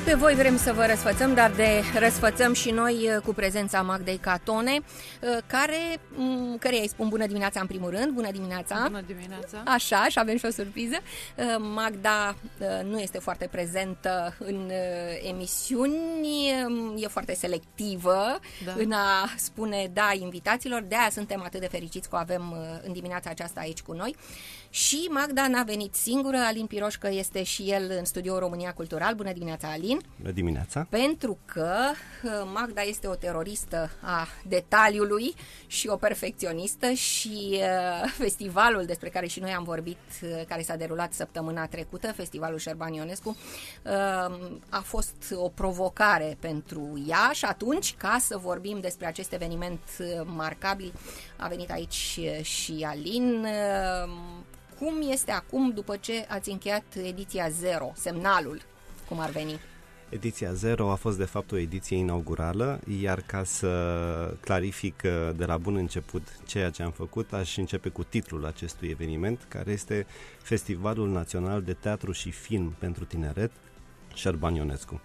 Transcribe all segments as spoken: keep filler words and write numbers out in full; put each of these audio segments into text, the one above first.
Pe voi vrem să vă răsfățăm, dar de răsfățăm și noi cu prezența Magdei Catone, care, căreia îi spun bună dimineața în primul rând. Bună dimineața! Bună dimineața! Așa, și avem și o surpriză. Magda nu este foarte prezentă în emisiuni, e foarte selectivă da. în a spune da invitațiilor, de-aia suntem atât de fericiți că o avem în dimineața aceasta aici cu noi. Și Magda n-a venit singură, Alin Piroșcă este și el în studioul România Cultural. Bună dimineața, Alin! Bună dimineața! Pentru că Magda este o teroristă a detaliului și o perfecționistă și uh, festivalul despre care și noi am vorbit, uh, care s-a derulat săptămâna trecută, festivalul Șerban Ionescu, uh, a fost o provocare pentru ea și atunci, ca să vorbim despre acest eveniment marcabil, a venit aici și Alin. Uh, Cum este acum după ce ați încheiat ediția zero, semnalul, cum ar veni? Ediția zero a fost de fapt o ediție inaugurală, iar ca să clarific de la bun început ceea ce am făcut, aș începe cu titlul acestui eveniment, care este Festivalul Național de Teatru și Film pentru Tineret, Șerban Ionescu.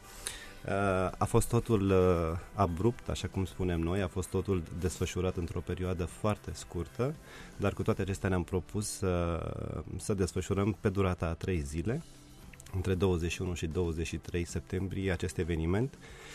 A fost totul abrupt, așa cum spunem noi, a fost totul desfășurat într-o perioadă foarte scurtă, dar cu toate acestea ne-am propus să, să desfășurăm pe durata a trei zile, între douăzeci și unu și douăzeci și trei septembrie, acest eveniment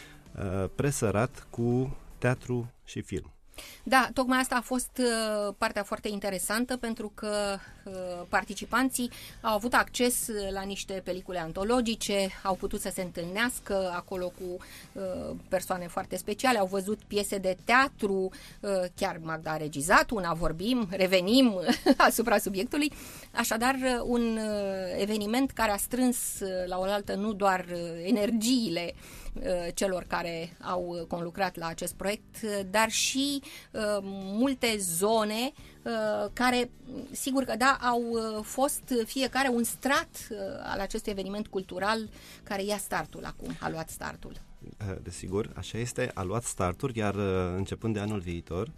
presărat cu teatru și film. Da, tocmai asta a fost uh, partea foarte interesantă, pentru că uh, participanții au avut acces la niște pelicule antologice, au putut să se întâlnească acolo cu uh, persoane foarte speciale, au văzut piese de teatru, uh, chiar Magda a regizat una, vorbim, revenim asupra subiectului, așadar un uh, eveniment care a strâns uh, la oaltă nu doar uh, energiile celor care au conlucrat la acest proiect, dar și uh, multe zone uh, care, sigur că da, au fost fiecare un strat uh, al acestui eveniment cultural care ia startul acum, a luat startul. Desigur, așa este, a luat startul, iar începând de anul viitor,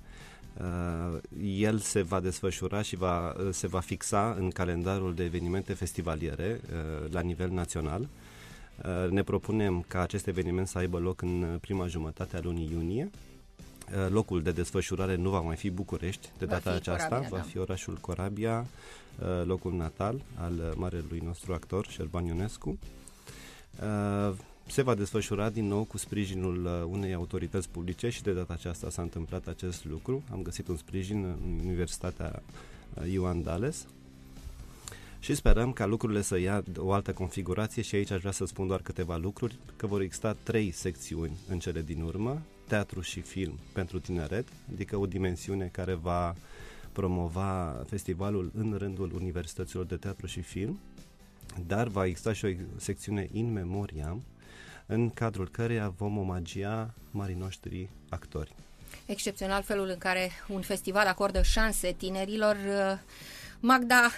Uh, el se va desfășura și va, se va fixa în calendarul de evenimente festivaliere uh, la nivel național. Uh, ne propunem ca acest eveniment să aibă loc în prima jumătate a lunii iunie. Uh, locul de desfășurare nu va mai fi București de data aceasta, Corabia, va da. fi orașul Corabia, uh, locul natal al marelui nostru actor, Șerban Ionescu. Uh, Se va desfășura din nou cu sprijinul unei autorități publice și de data aceasta s-a întâmplat acest lucru. Am găsit un sprijin în Universitatea Ioan Dales și sperăm ca lucrurile să ia o altă configurație și aici aș vrea să spun doar câteva lucruri, că vor exista trei secțiuni în cele din urmă, teatru și film pentru tineret, adică o dimensiune care va promova festivalul în rândul universităților de teatru și film, dar va exista și o secțiune in memoriam, în cadrul căreia vom omagia marii noștri actori. Excepțional felul în care un festival acordă șanse tinerilor. Magda,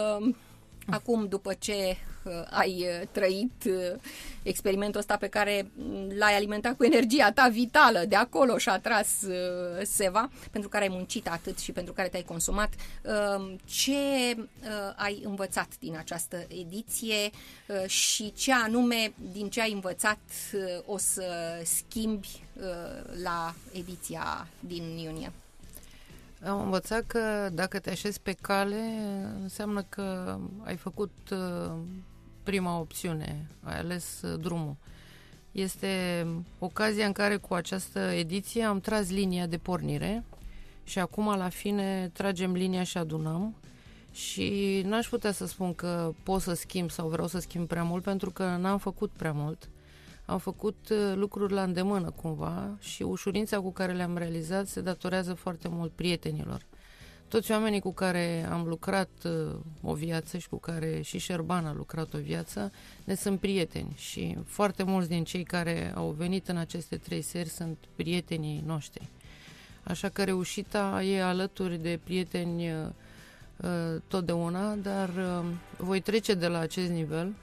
acum după ce ai trăit experimentul ăsta pe care l-ai alimentat cu energia ta vitală, de acolo și-a tras seva, pentru care ai muncit atât și pentru care te-ai consumat, ce ai învățat din această ediție și ce anume din ce ai învățat o să schimbi la ediția din iunie? Am învățat că dacă te așezi pe cale, înseamnă că ai făcut prima opțiune, ai ales drumul. Este ocazia în care cu această ediție am tras linia de pornire și acum la fine tragem linia și adunăm și n-aș putea să spun că pot să schimb sau vreau să schimb prea mult, pentru că n-am făcut prea mult. Am făcut lucruri la îndemână cumva și ușurința cu care le-am realizat se datorează foarte mult prietenilor. Toți oamenii cu care am lucrat o viață și cu care și Șerban a lucrat o viață ne sunt prieteni și foarte mulți din cei care au venit în aceste trei seri sunt prietenii noștri. Așa că reușita e alături de prieteni uh, totdeauna, dar uh, voi trece de la acest nivel.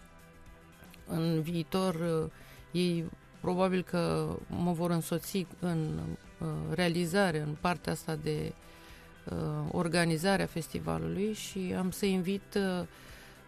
În viitor uh, ei probabil că mă vor însoți în uh, realizare, în partea asta de uh, organizare a festivalului și am să invit uh,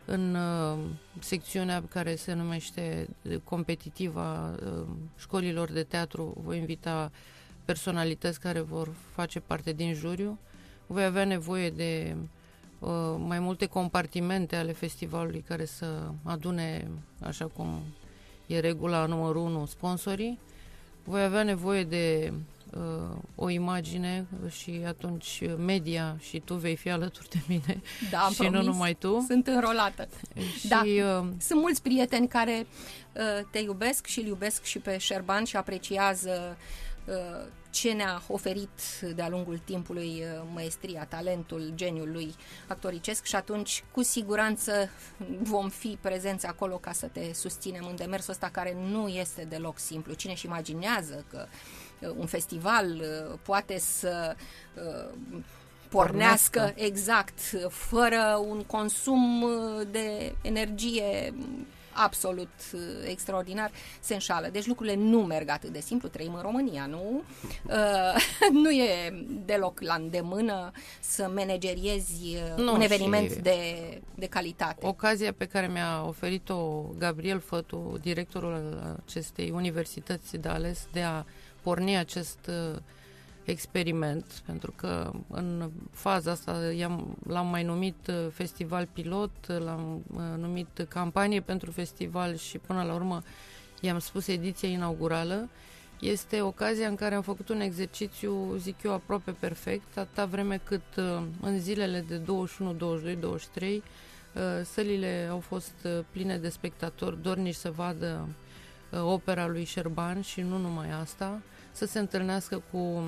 în uh, secțiunea care se numește competitiva uh, școlilor de teatru. Voi invita personalități care vor face parte din juriu. Voi avea nevoie de uh, mai multe compartimente ale festivalului care să adune, așa cum e regula numărul unu, sponsorii. Voi avea nevoie de uh, o imagine și atunci media și tu vei fi alături de mine. Da, am și promis. nu numai tu. Sunt înrolată. Și, da. uh, Sunt mulți prieteni care uh, te iubesc și îl iubesc și pe Șerban și apreciază uh, ce ne-a oferit de-a lungul timpului uh, maestria, talentul, geniul lui actoricesc și atunci cu siguranță vom fi prezenți acolo ca să te susținem în demersul ăsta care nu este deloc simplu. Cine-și imaginează că uh, un festival uh, poate să uh, pornească, pornească exact, fără un consum de energie absolut extraordinar, se înșală. Deci lucrurile nu merg atât de simplu, trăim în România, nu? Uh, nu e deloc la îndemână să manageriezi nu, un eveniment de, de calitate. Ocazia pe care mi-a oferit-o Gabriel Fătu, directorul acestei universități de ales, de a porni acest uh, experiment, pentru că în faza asta i-am, l-am mai numit festival pilot, l-am uh, numit campanie pentru festival și până la urmă i-am spus ediția inaugurală. Este ocazia în care am făcut un exercițiu, zic eu, aproape perfect, atâta vreme cât uh, în zilele de douăzeci și unu, douăzeci și doi, douăzeci și trei uh, sălile au fost uh, pline de spectatori dornici să vadă uh, opera lui Șerban și nu numai asta, să se întâlnească cu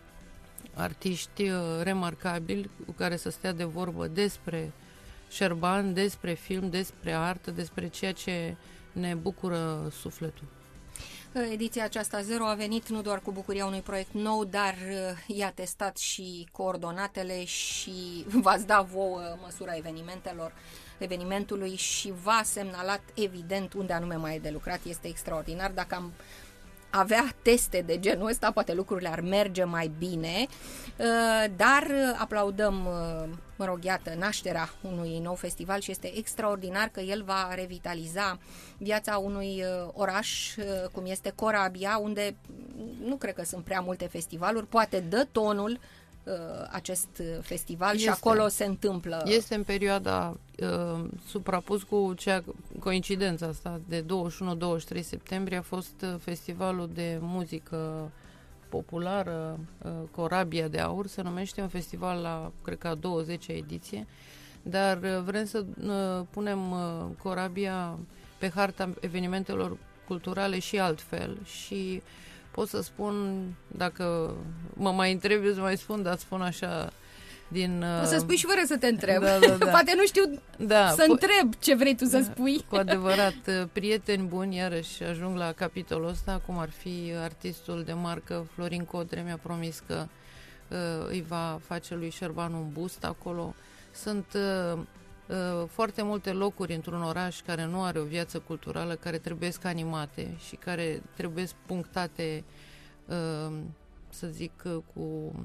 artiști remarcabili cu care să stea de vorbă despre Șerban, despre film, despre artă, despre ceea ce ne bucură sufletul. Ediția aceasta zero a venit nu doar cu bucuria unui proiect nou, dar i-a testat și coordonatele și v-ați dat vouă măsura evenimentelor, evenimentului și v-a semnalat evident unde anume mai e de lucrat. Este extraordinar. Dacă am avea teste de genul ăsta, poate lucrurile ar merge mai bine, dar aplaudăm, mă rog, iată, nașterea unui nou festival și este extraordinar că el va revitaliza viața unui oraș cum este Corabia, unde nu cred că sunt prea multe festivaluri, poate dă tonul acest festival este, și acolo se întâmplă. Este în perioada uh, suprapus cu cea, coincidența asta de douăzeci și unu douăzeci și trei septembrie a fost festivalul de muzică populară uh, Corabia de Aur, se numește, un festival la, cred că a douăzecea ediție, dar uh, vrem să uh, punem uh, Corabia pe harta evenimentelor culturale și altfel și pot să spun, dacă mă mai întrebi, eu să mai spun, dar spun așa din... O să spui și fără să te întreb. Da, da, da. Poate nu știu da, să întreb ce vrei tu să da, spui. Cu adevărat, prieteni buni, iarăși ajung la capitolul ăsta, cum ar fi artistul de marcă Florin Codre, mi-a promis că uh, îi va face lui Șerban un bust acolo. Sunt... Uh, Uh, foarte multe locuri într-un oraș care nu are o viață culturală, care trebuie animate și care trebuie punctate, uh, să zic, uh, cu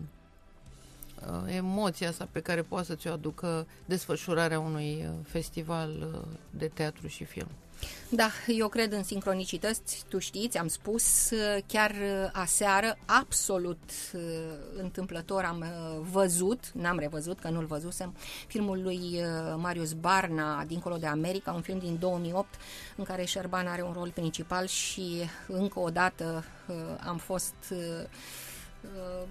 uh, emoția asta pe care poate să ți-o aducă desfășurarea unui uh, festival uh, de teatru și film. Da, eu cred în sincronicități, tu știi, ți-am spus, chiar aseară, absolut uh, întâmplător am uh, văzut, n-am revăzut, că nu-l văzusem, filmul lui uh, Marius Barna, Dincolo de America, un film din două mii opt, în care Șerban are un rol principal și încă o dată uh, am fost uh, uh,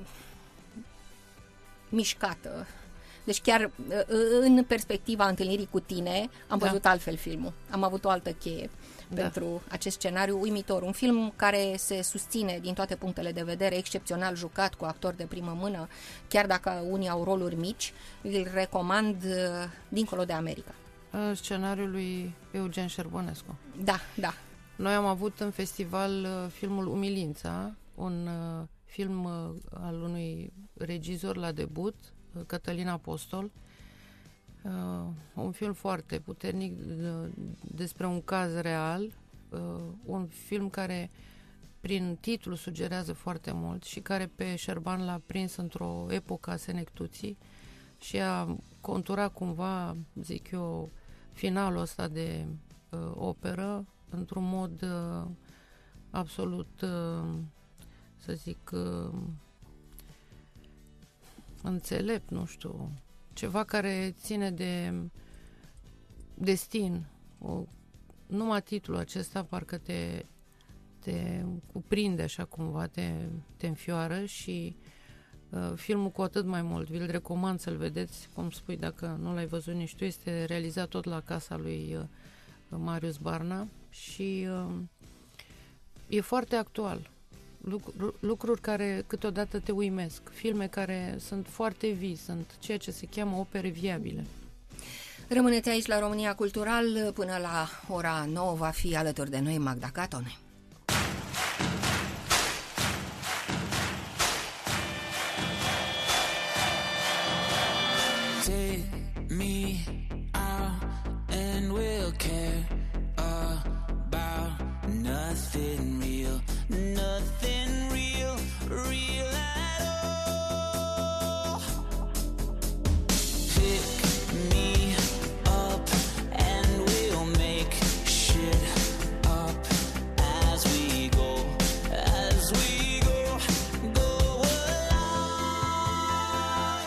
mișcată. Deci chiar în perspectiva întâlnirii cu tine am văzut da. altfel filmul. Am avut o altă cheie da. pentru acest scenariu uimitor. Un film care se susține din toate punctele de vedere, excepțional jucat cu actori de primă mână, chiar dacă unii au roluri mici, îl recomand Dincolo de America. Scenariul lui Eugen Șerbonescu. Da, da. Noi am avut în festival filmul Umilința, un film al unui regizor la debut, Cătălin Apostol, uh, un film foarte puternic uh, despre un caz real, uh, un film care prin titlu sugerează foarte mult și care pe Șerban l-a prins într-o epocă a senectuții și a conturat cumva, zic eu, finalul ăsta de uh, operă într-un mod uh, absolut, uh, să zic, uh, înțelept, nu știu, ceva care ține de destin. O, numai titlul acesta parcă te, te cuprinde așa cumva, te, te înfioară și uh, filmul cu atât mai mult. Vi-l recomand să-l vedeți, cum spui, dacă nu l-ai văzut nici tu. Este realizat tot la casa lui uh, Marius Barna și uh, e foarte actual. Lucru, lucruri care câteodată te uimesc. Filme care sunt foarte vii, sunt ceea ce se cheamă opere viabile. Rămâneți aici la România Cultural, până la ora nouă va fi alături de noi Magda Catone. Take me out and we'll care about nothing real, nothing real, real at all. Pick me up and we'll make shit up as we go, as we go, go along.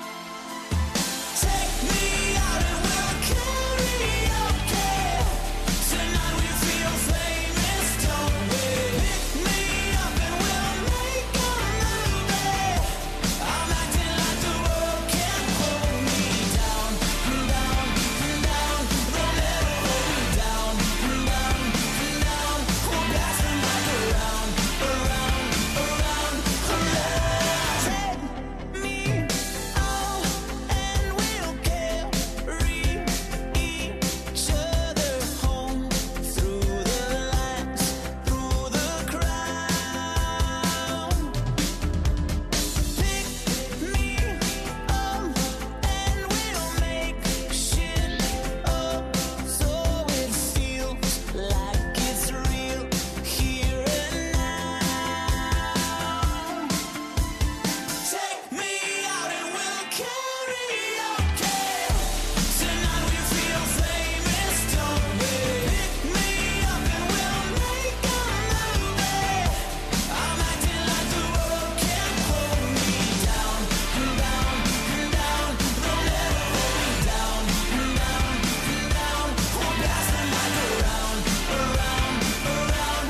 Take me out and we'll karaoke. Tonight we feel famous, don't we? Pick me up and we'll make a movie. I'm acting like the world can't hold me down, down, down. They'll never hold me down, down, down. We'll pass the mic around, around, around, around. Take me out and we'll carry each other home through the lights, through the crowd. Pick me up and we'll make shit up so it feels like it's real here and now. Take me out and we'll karaoke. Tonight we feel famous, don't we? Pick me up and we'll make a movie. I'm acting like the world can't hold me down, down, down. They'll never hold me down, down, down. We'll pass the mic around, around, around,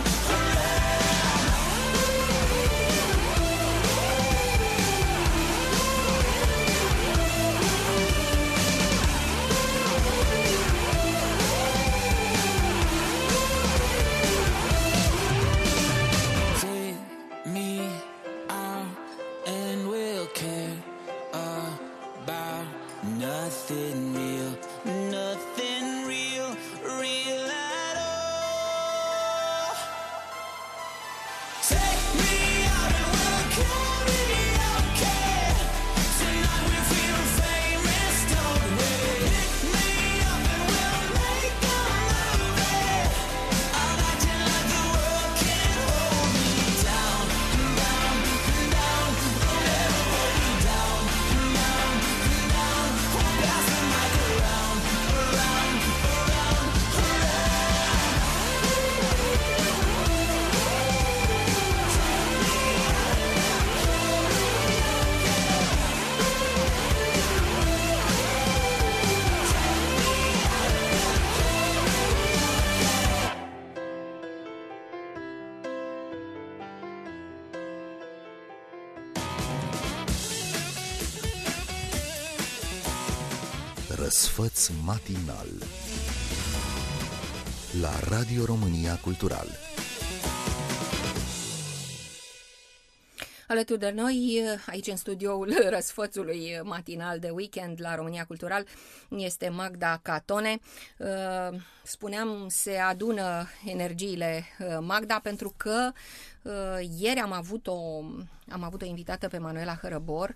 Take me out and we'll care about nothing real, nothing real, real at all. Take me out and we'll karaoke. Tonight we feel famous, don't we? Pick me up and we'll make a movie. I'm acting like the world can't hold me down, down, down. They'll never hold me down, down, down. We'll pass the mic around, around, around, Răsfăț matinal la Radio România Cultural. Alături de noi, aici în studioul răsfățului matinal de weekend la România Cultural, este Magda Catone. Spuneam, se adună energiile, Magda, pentru că ieri am avut o, am avut o invitată pe Manuela Hărăbor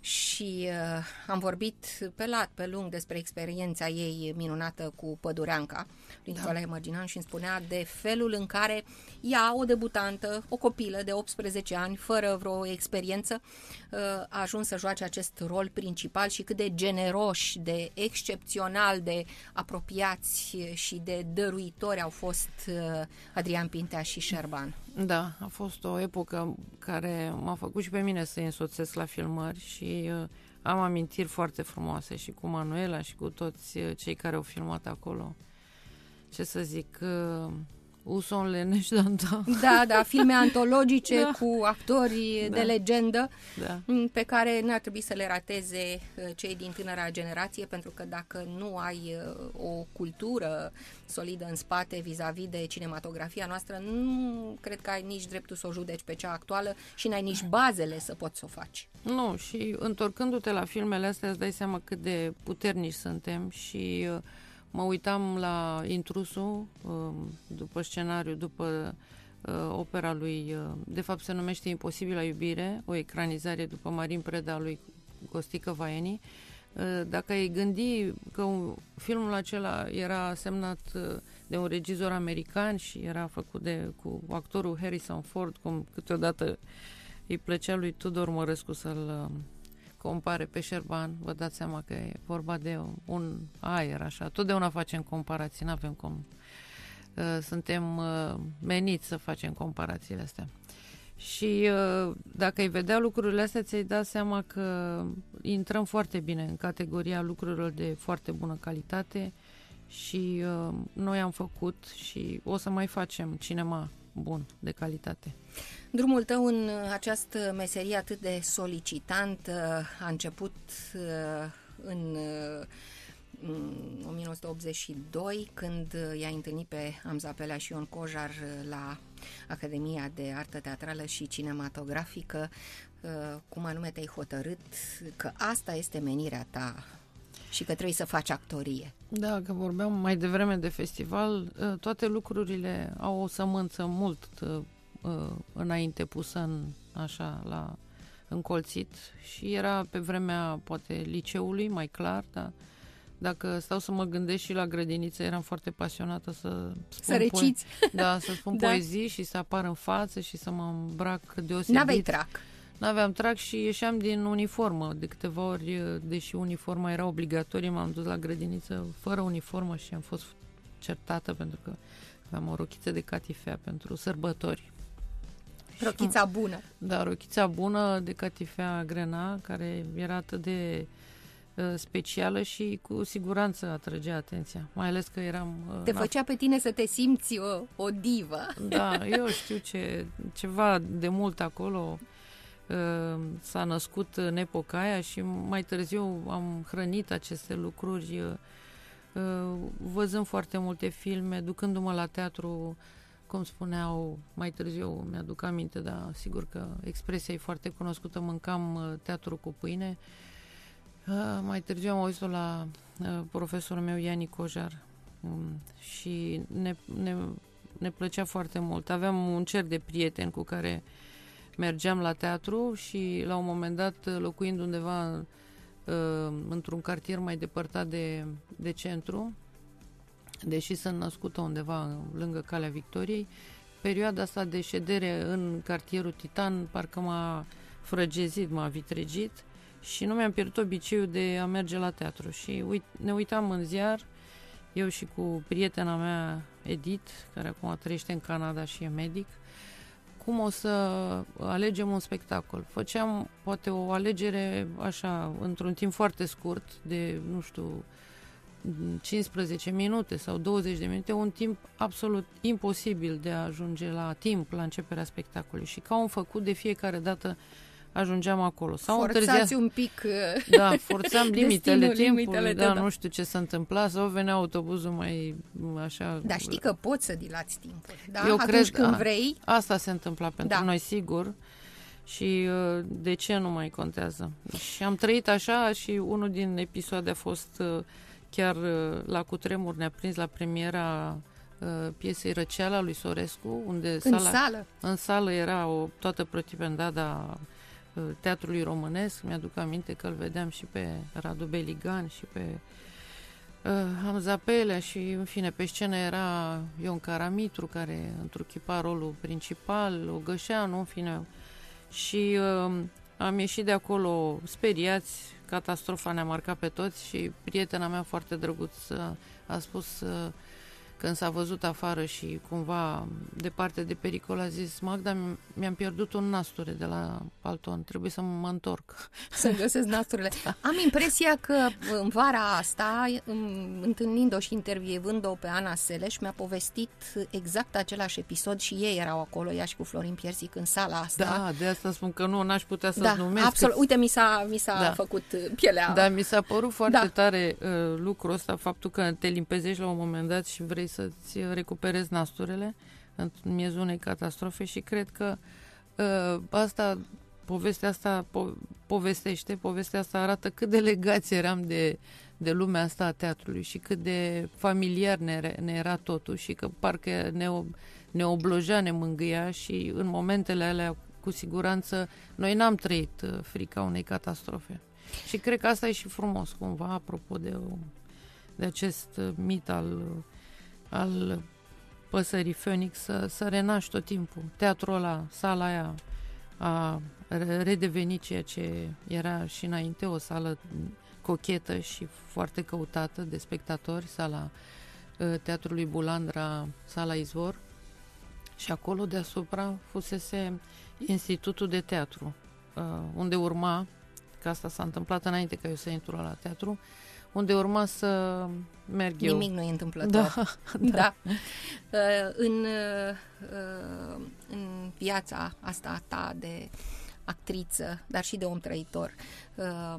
și uh, am vorbit pe lat, pe lung despre experiența ei minunată cu Pădureanca, prin Nicolae Mărgineanu, și îmi spunea de felul în care ea, o debutantă, o copilă de optsprezece ani, fără vreo experiență, uh, a ajuns să joace acest rol principal și cât de generoși, de excepțional, de apropiați și de dăruitori au fost uh, Adrian Pintea și Șerban. Da, a fost o epocă care m-a făcut și pe mine să-i însoțesc la filmări și uh, am amintiri foarte frumoase și cu Manuela și cu toți uh, cei care au filmat acolo. Ce să zic, uh, Uson Leneșdanta. Da, da, filme antologice Da. cu actori Da. de legendă, Da. pe care n-ar trebui să le rateze uh, cei din tânăra generație, pentru că dacă nu ai uh, o cultură solidă în spate vis-a-vis de cinematografia noastră, nu cred că ai nici dreptul să o judeci pe cea actuală și n-ai nici bazele să poți să o faci. Nu, și întorcându-te la filmele astea îți dai seama cât de puternici suntem și uh, mă uitam la Intrusul, uh, după scenariu, după uh, opera lui, uh, de fapt se numește Imposibilă iubire, o ecranizare după Marin Preda lui Costică Vaeni. Uh, dacă ai gândi că un, filmul acela era semnat uh, de un regizor american și era făcut de, cu actorul Harrison Ford, cum câteodată îi plăcea lui Tudor Mărescu să-l uh, compare pe Șerban, vă dați seama că e vorba de un aer, așa. Totdeauna facem comparații, n-avem cum. Uh, suntem uh, meniți să facem comparațiile astea. Și uh, dacă ai vedea lucrurile astea, ți-ai da seama că intrăm foarte bine în categoria lucrurilor de foarte bună calitate și uh, noi am făcut și o să mai facem cinema bun, de calitate. Drumul tău în această meserie atât de solicitantă a început uh, în uh, o mie nouă sute optzeci și doi, când i-a întâlnit pe Amza Pelea și Ion Cojar la Academia de Artă Teatrală și Cinematografică. Uh, cum anume te-ai hotărât că asta este menirea ta și că trebuie să faci actorie? Da, că vorbeam mai devreme de festival, uh, toate lucrurile au o sămânță mult uh, înainte pusă în, așa, la încolțit și era pe vremea, poate, liceului, mai clar, dar dacă stau să mă gândesc și la grădiniță, eram foarte pasionată să spun Să reciți. poe- da, să spun Da. poezii și să apar în față și să mă îmbrac deosebit. N-aveai trac. N-aveam trac și ieșeam din uniformă. De câteva ori, deși uniforma era obligatorie, m-am dus la grădiniță fără uniformă și am fost certată pentru că aveam o rochiță de catifea pentru sărbători. Rochița bună. Da, rochița bună de catifea grena, care era atât de uh, specială și cu siguranță atrăgea atenția. Mai ales că eram... Uh, Te n-a- făcea pe tine să te simți o, o divă. Da, eu știu ce, ceva de mult acolo uh, s-a născut în epoca aia și mai târziu am hrănit aceste lucruri uh, uh, văzând foarte multe filme, ducându-mă la teatru, cum spuneau mai târziu, mi-aduc aminte, dar sigur că expresia e foarte cunoscută, mâncam uh, teatru cu pâine. Uh, mai târziu am auzit-o la uh, profesorul meu, Iani Cojar, um, și ne, ne, ne plăcea foarte mult. Aveam un cer de prieteni cu care mergeam la teatru și la un moment dat, locuind undeva uh, într-un cartier mai depărtat de, de centru, deși sunt născută undeva lângă Calea Victoriei, perioada asta de ședere în cartierul Titan parcă m-a frăgezit, m-a vitregit și nu mi-am pierdut obiceiul de a merge la teatru. Și uit, ne uitam în ziar, eu și cu prietena mea, Edith, care acum trăiește în Canada și e medic, cum o să alegem un spectacol. Făceam poate o alegere așa, într-un timp foarte scurt, de, nu știu, cincisprezece minute sau douăzeci de minute, un timp absolut imposibil de a ajunge la timp la începerea spectacolului și ca un făcut de fiecare dată ajungeam acolo. Sau Forțați întârzia... un pic uh, Da, forțam limitele destinul, timpului, limitele da, tău, da. nu știu ce se întâmpla, sau venea autobuzul mai așa... Dar știi că poți să dilați timpul, da? Eu Atunci cred, când da. vrei. Asta se întâmpla pentru Da. noi, sigur. Și uh, de ce nu mai contează. Și am trăit așa și unul din episoade a fost uh, chiar uh, la Cutremur, ne-a prins la premiera uh, piesei Răceala lui Sorescu, unde În sala, sală. în sală era o, toată Protipendada uh, teatrului românesc. Mi-aduc aminte că îl vedeam și pe Radu Beligan și pe uh, Hamza Pelea și, în fine, pe scenă era Ion Caramitru, care întruchipa rolul principal, Ogășeanu, în fine. Și uh, am ieșit de acolo speriați, catastrofa ne-a marcat pe toți și prietena mea foarte drăguță a spus... Uh, când s-a văzut afară și cumva departe de pericol, a zis: Magda, mi-am pierdut un nasture de la Palton, trebuie să mă întorc. Să-mi găsesc nasturile. Am impresia că în vara asta, întâlnind-o și intervievând-o pe Ana Seleș, mi-a povestit exact același episod și ei erau acolo, ea și cu Florin Piersic, în sala asta. Da, de asta spun că nu, n-aș putea să-ți da, numesc. Absolut. Uite, mi s-a, mi s-a da. făcut pielea. Da, mi s-a părut foarte da. tare uh, lucrul ăsta, faptul că te limpezești la un moment dat și vrei să-ți recuperezi nasturele în miezul unei catastrofe și cred că uh, asta, povestea asta po- povestește, povestea asta arată cât de legați eram de, de lumea asta a teatrului și cât de familiar ne, ne era totul și că parcă ne, ne oblojea, ne mângâia și în momentele alea, cu siguranță, noi n-am trăit uh, frica unei catastrofe. Și cred că asta e și frumos, cumva, apropo de, de acest uh, mit al al păsării Phoenix, să, să renaști tot timpul. Teatrul ăla, sala aia a redevenit ceea ce era și înainte, o sală cochetă și foarte căutată de spectatori, sala uh, Teatrului Bulandra, sala Izvor, și acolo deasupra fusese Institutul de Teatru, uh, unde urma, că asta s-a întâmplat înainte ca eu să intru la teatru, unde urma să merg eu. Nimic nu e întâmplător. Da, da. da. Uh, în, uh, în viața asta ta de actriță, dar și de om trăitor, uh,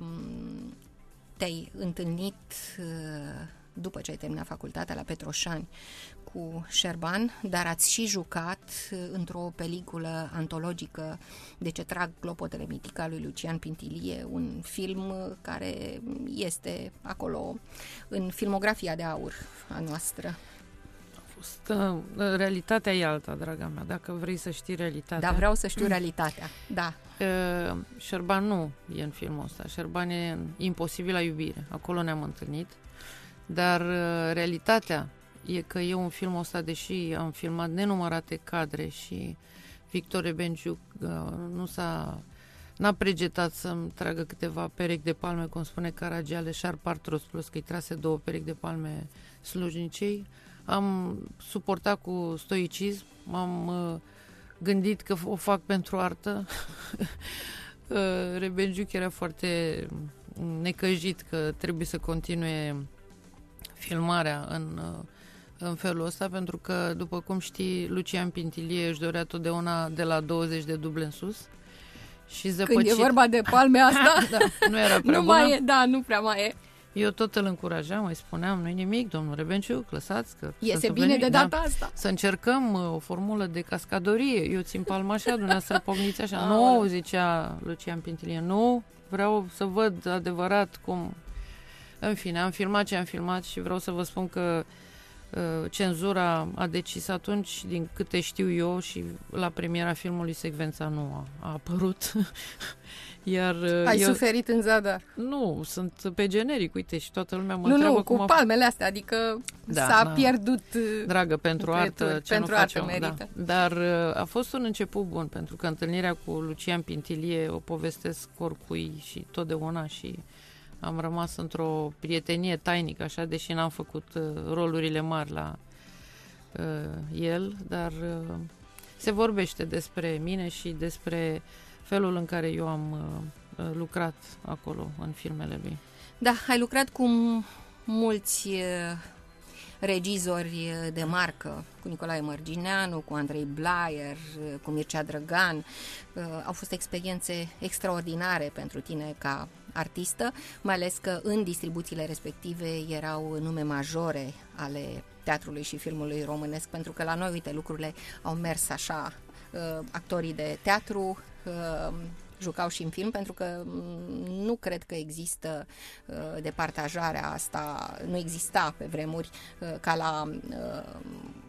te-ai întâlnit uh, după ce ai terminat facultatea la Petroșani cu Șerban, dar ați și jucat într-o peliculă antologică De ce trag clopotele, mitica lui Lucian Pintilie, un film care este acolo în filmografia de aur a noastră. A fost, uh, realitatea e alta, draga mea, dacă vrei să știi realitatea. Da, vreau să știu realitatea, da. Uh, Șerban nu e în filmul ăsta, Șerban e în Imposibilă iubire, acolo ne-am întâlnit, dar uh, realitatea e că eu în filmul ăsta, deși am filmat nenumărate cadre și Victor Rebenciuc uh, nu s-a n-a pregetat să-mi tragă câteva perechi de palme, cum spune Caragiale, Șarpar Plus, că îi trase două perechi de palme slujnicei, am suportat cu stoicism, m-am uh, gândit că o fac pentru artă. uh, Rebenciuc era foarte necăjit că trebuie să continue filmarea în uh, în felul ăsta, pentru că, după cum știi, Lucian Pintilie își dorea totdeauna de la douăzeci de duble în sus. Și zăpăcit... Când e vorba de palme asta, da, nu era prea nu bună. mai e, da, nu prea mai e. Eu tot îl încurajam, îi spuneam: nu-i nimic, domnul Rebenciuc, lăsați că... Iese bine de data asta. Să încercăm uh, o formulă de cascadorie. Eu țin palma așa, dumneavoastră pogniți așa. Nu, zicea Lucian Pintilie, nu, vreau să văd adevărat cum... În fine, am filmat ce am filmat și vreau să vă spun că cenzura a decis atunci, din câte știu eu, și la premiera filmului secvența nu a, a apărut. Iar ai eu, suferit în zadar. Nu, sunt pe generic, uite, și toată lumea mă nu, întreabă nu, cum cu a... palmele astea, adică da, s-a da. pierdut. Dragă, pentru artă, ce pentru nu artă facem, merită. Da. Dar a fost un început bun, pentru că întâlnirea cu Lucian Pintilie o povestesc oricui și totdeauna și am rămas într-o prietenie tainică, așa, deși n-am făcut uh, rolurile mari la uh, el, dar uh, se vorbește despre mine și despre felul în care eu am uh, lucrat acolo în filmele lui. Da, ai lucrat cu mulți uh, regizori de marcă, cu Nicolae Mărgineanu, cu Andrei Blaier, uh, cu Mircea Drăgan. Uh, au fost experiențe extraordinare pentru tine ca artistă, mai ales că în distribuțiile respective erau nume majore ale teatrului și filmului românesc, pentru că la noi, uite, lucrurile au mers așa. Uh, actorii de teatru uh, jucau și în film, pentru că nu cred că există uh, departajarea asta, nu exista pe vremuri uh, ca la uh,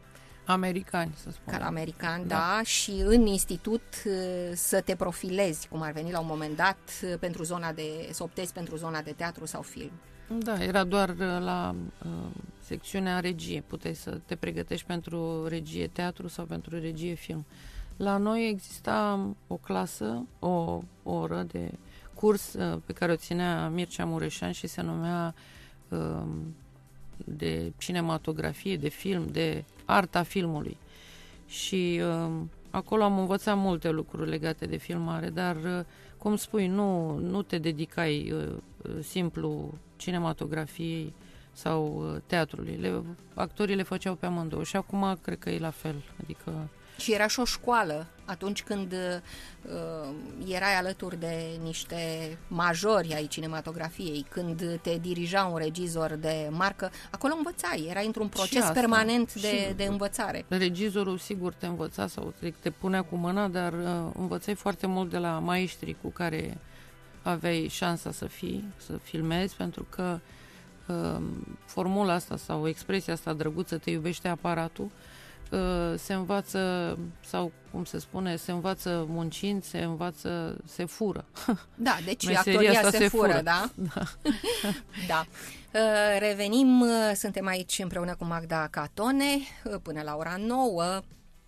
Americani, să spun. Ca la american, da. Da. da, și în institut uh, să te profilezi, cum ar veni la un moment dat, uh, pentru zona de, să optezi pentru zona de teatru sau film. Da, era doar uh, la uh, secțiunea regie. Puteai să te pregătești pentru regie teatru sau pentru regie film. La noi exista o clasă, o, o oră de curs uh, pe care o ținea Mircea Mureșan și se numea uh, de cinematografie, de film, de arta filmului. Și uh, acolo am învățat multe lucruri legate de filmare, dar, uh, cum spui, nu, nu te dedicai uh, simplu cinematografiei sau uh, teatrului. Le, actorii le făceau pe amândouă și acum cred că e la fel. Adică Și era și o școală atunci când uh, erai alături de niște majori ai cinematografiei, când te dirija un regizor de marcă, acolo învățai, erai într-un proces asta, permanent de, și- de învățare. regizorul sigur te învăța sau te, te punea cu mâna, dar uh, învățai foarte mult de la maestrii cu care aveai șansa să fii, să filmezi, pentru că uh, formula asta sau expresia asta drăguță, te iubește aparatul, uh, se învață, sau cum se spune, se învață muncind, se învață, se fură. Da, deci Meseria actoria asta se, se fură, fură. da? Da. Uh, Revenim, uh, suntem aici împreună cu Magda Catone uh, până la ora nouă.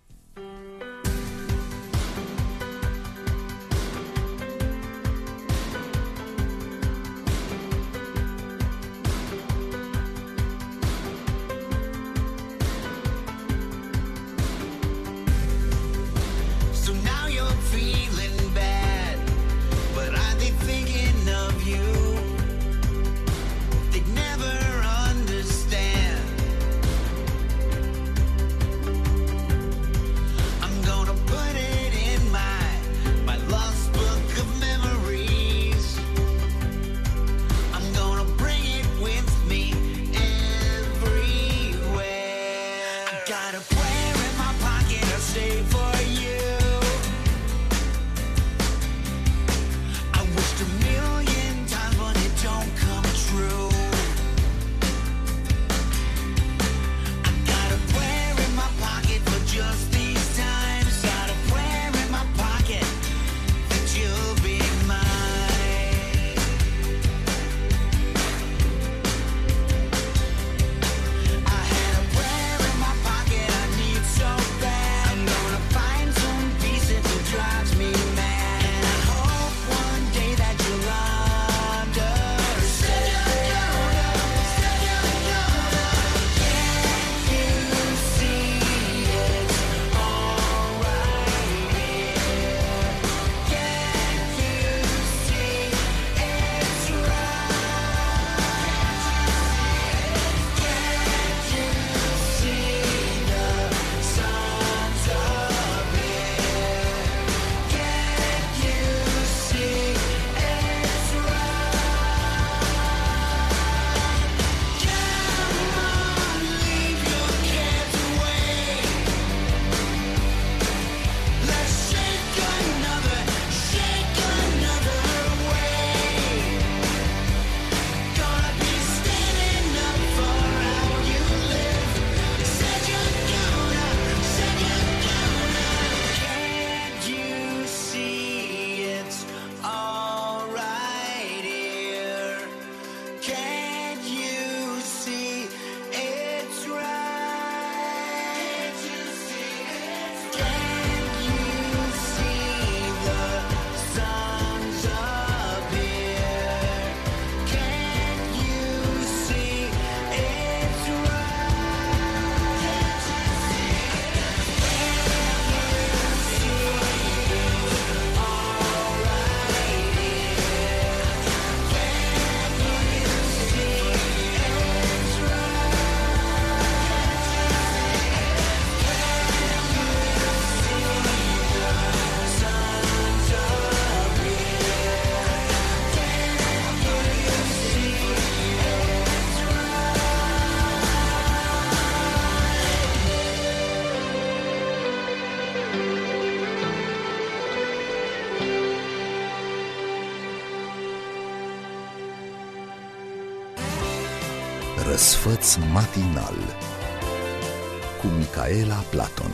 So now you're feeling bad, but are they thinking of you? They'd never understand. I'm gonna put it in my my lost book of memories. I'm gonna bring it with me everywhere. I got a prayer in my pocket, I'll say for you. I wished a million times, but it don't come true. I got a prayer in my pocket for just these times. Got a prayer in my pocket that you'll be mine. I had a prayer in my pocket I need so bad. I'm gonna find some peace if it drives me mad. And I hope one day that you'll understand. Can't you see it's alright here? Can't you see it's right? Can't you see the sun's up here? Can't you see it's right? Come on, leave your cares away. Let's shake another, shake another way. Gonna be standing up for how you live. Said you're gonna, said you're gonna. Can't you see it's alright here? Can't you see it's right? Can't you see it's Can't you see the sun's up here? Can't you see it's right? Can't you see Răsfăț matinal cu Micaela Platon.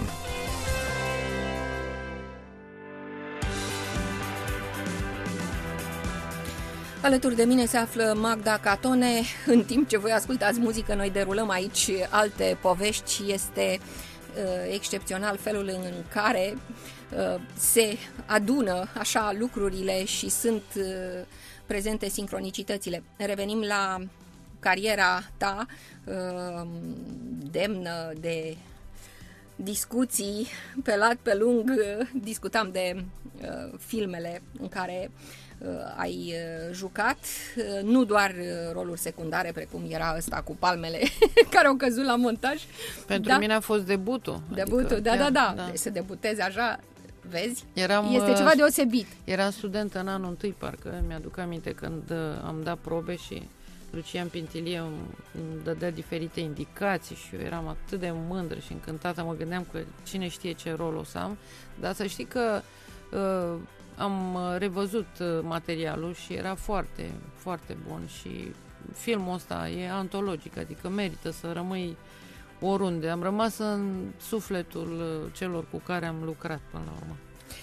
Alături de mine se află Magda Catone. În timp ce voi ascultați muzică, noi derulăm aici alte povești. Este uh, excepțional felul în care uh, se adună așa lucrurile și sunt uh, prezente sincronicitățile. Revenim la cariera ta, uh, demnă de discuții pe lat, pe lung. Discutam de uh, filmele în care uh, ai uh, jucat, uh, nu doar uh, roluri secundare, precum era ăsta cu palmele care au căzut la montaj. Pentru da? mine a fost debutul. Debutul, adică, da, da, da, da. Deci să debutezi așa, vezi, Eram, este ceva deosebit. Eram studentă în anul întâi, parcă mi-aduc aminte când uh, am dat probe și Lucian Pintilie îmi, îmi dădea diferite indicații și eu eram atât de mândră și încântată, mă gândeam că cine știe ce rol o să am, dar să știi că uh, am revăzut uh, materialul și era foarte, foarte bun și filmul ăsta e antologic, adică merită să rămâi oriunde. Am rămas în sufletul uh, celor cu care am lucrat până la urmă.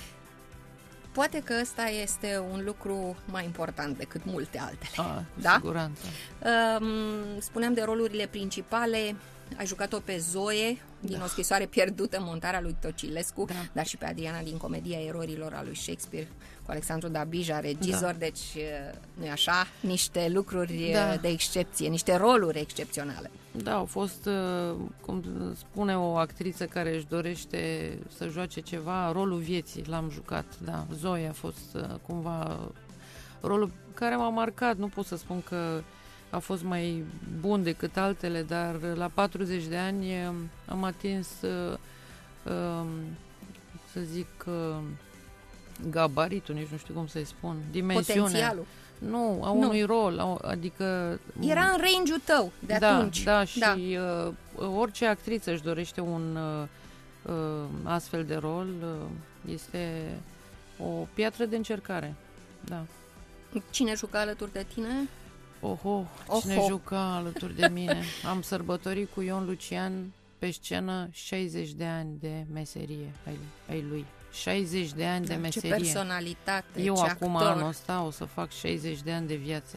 Poate că ăsta este un lucru mai important decât multe altele. A, cu da? siguranță. Um, spuneam de rolurile principale. Ai jucat-o pe Zoe din Da. O scrisoare pierdută, montarea lui Tocilescu, Da. dar și pe Adriana din Comedia Erorilor a lui Shakespeare cu Alexandru Dabija, regizor, Da. deci nu-i așa? Niște lucruri Da. de excepție, niște roluri excepționale. Da, au fost, uh, cum spune o actriță care își dorește să joace ceva, rolul vieții l-am jucat, da. Zoe a fost uh, cumva rolul care m-a marcat, nu pot să spun că a fost mai bun decât altele, dar la patruzeci de ani uh, am atins, uh, uh, să zic, uh, gabaritul, nici nu știu cum să-i spun, dimensiunea. Potențialul. Nu, a Nu. unui rol, a, adică... Era în range-ul tău de da, atunci. Da, și Da. Uh, orice actriță își dorește un uh, uh, astfel de rol, uh, este o piatră de încercare. Da. Cine juca alături de tine? Oho, cine Oho. juca alături de mine? Am sărbătorit cu Ion Lucian pe scenă șaizeci de ani de meserie ai, ai lui. șaizeci de ani de Ce meserie. personalitate, Eu ce acum actor. anul ăsta o să fac șaizeci de ani de viață.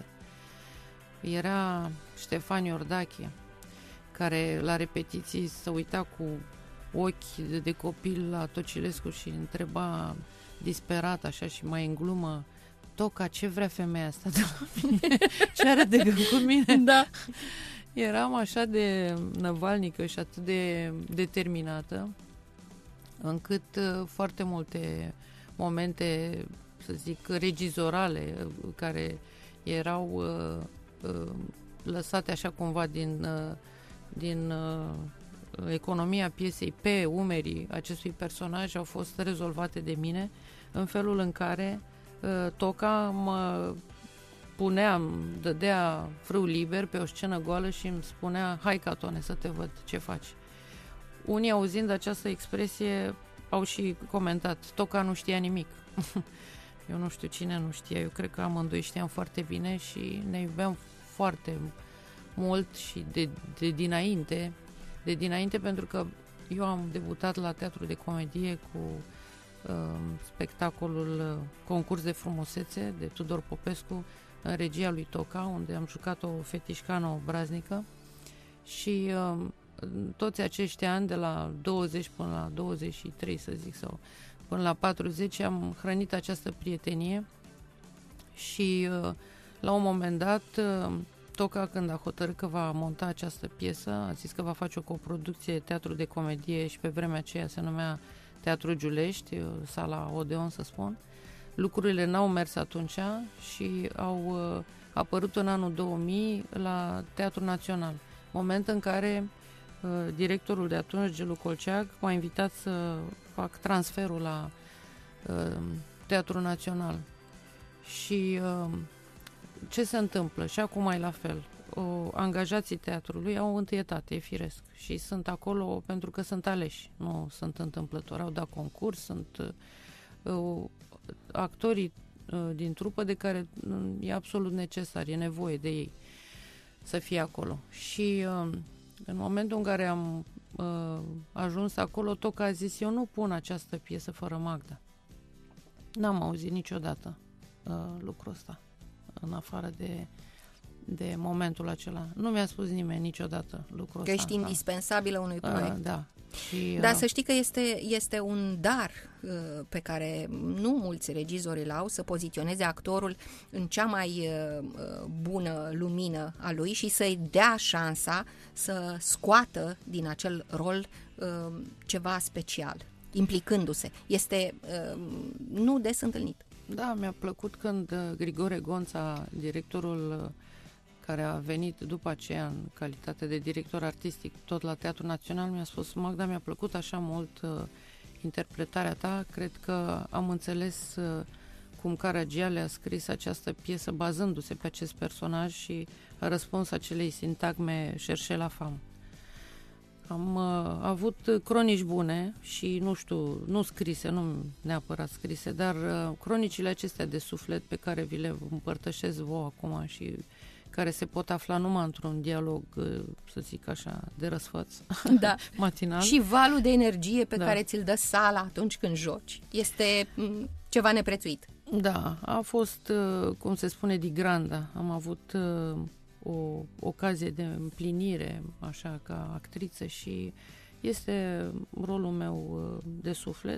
Era Ștefan Iordache, care la repetiții se uita cu ochi de, de copil la Tocilescu și întreba disperat așa și mai în glumă: Toca, ce vrea femeia asta de la mine? Ce are de gând cu mine? Da. Eram așa de năvalnică și atât de determinată, încât uh, foarte multe momente, să zic, regizorale, uh, care erau uh, uh, lăsate așa cumva din, uh, din uh, economia piesei pe umerii acestui personaj, au fost rezolvate de mine în felul în care uh, Toca mă punea, îmi dădea frâu liber pe o scenă goală și îmi spunea: hai, Catone, să te văd ce faci. Unii, auzind această expresie, au și comentat: Toca nu știa nimic. Eu nu știu cine nu știa, eu cred că amândoi știam foarte bine și ne iubeam foarte mult și de, de dinainte, de dinainte pentru că eu am debutat la Teatru de Comedie cu uh, spectacolul uh, Concurs de Frumusețe de Tudor Popescu în regia lui Toca, unde am jucat o fetișcană obraznică și uh, toți acești ani, de la douăzeci până la douăzeci și trei, să zic, sau până la patruzeci, am hrănit această prietenie și uh, la un moment dat uh, Toca, când a hotărât că va monta această piesă, a zis că va face o coproducție Teatru de Comedie și pe vremea aceea se numea Teatru Giulești, uh, sala Odeon, să spun. Lucrurile n-au mers atunci și au uh, apărut în anul două mii la Teatrul Național, moment în care uh, directorul de atunci, Gelu Colceag, m-a invitat să fac transferul la uh, Teatrul Național. Și uh, ce se întâmplă? Și acum e la fel. O, angajații teatrului au întâietate, e firesc. Și sunt acolo pentru că sunt aleși, nu sunt întâmplători. Au dat concurs, sunt uh, actorii uh, din trupă de care uh, e absolut necesar, e nevoie de ei să fie acolo. Și uh, în momentul în care am uh, ajuns acolo, tot că a zis, eu nu pun această piesă fără Magda. N-am auzit niciodată uh, lucrul ăsta, în afară de, de momentul acela. Nu mi-a spus nimeni niciodată lucrul Că ăsta. ești indispensabilă unui Uh, proiect. da. Și, Dar uh, să știi că este, este un dar uh, pe care nu mulți regizori îl au, să poziționeze actorul în cea mai uh, uh, bună lumină a lui și să-i dea șansa să scoată din acel rol uh, ceva special, implicându-se. Este uh, nu des întâlnit. Da, mi-a plăcut când uh, Grigore Gonța, directorul uh, care a venit după aceea în calitate de director artistic tot la Teatrul Național, mi-a spus, Magda, mi-a plăcut așa mult uh, interpretarea ta, cred că am înțeles uh, cum Caragiale a scris această piesă bazându-se pe acest personaj și a răspuns acelei sintagme cherchez la femme. Am uh, avut cronici bune și, nu știu, nu scrise, nu neapărat scrise, dar uh, cronicile acestea de suflet pe care vi le împărtășesc vouă acum și care se pot afla numai într-un dialog, uh, să zic așa, de răsfăț Da. matinal. Și valul de energie pe Da. care ți-l dă sala atunci când joci este m, ceva neprețuit. Da, a fost, uh, cum se spune, di granda. Am avut uh, o ocazie de împlinire, așa, ca actriță și este rolul meu uh, de suflet.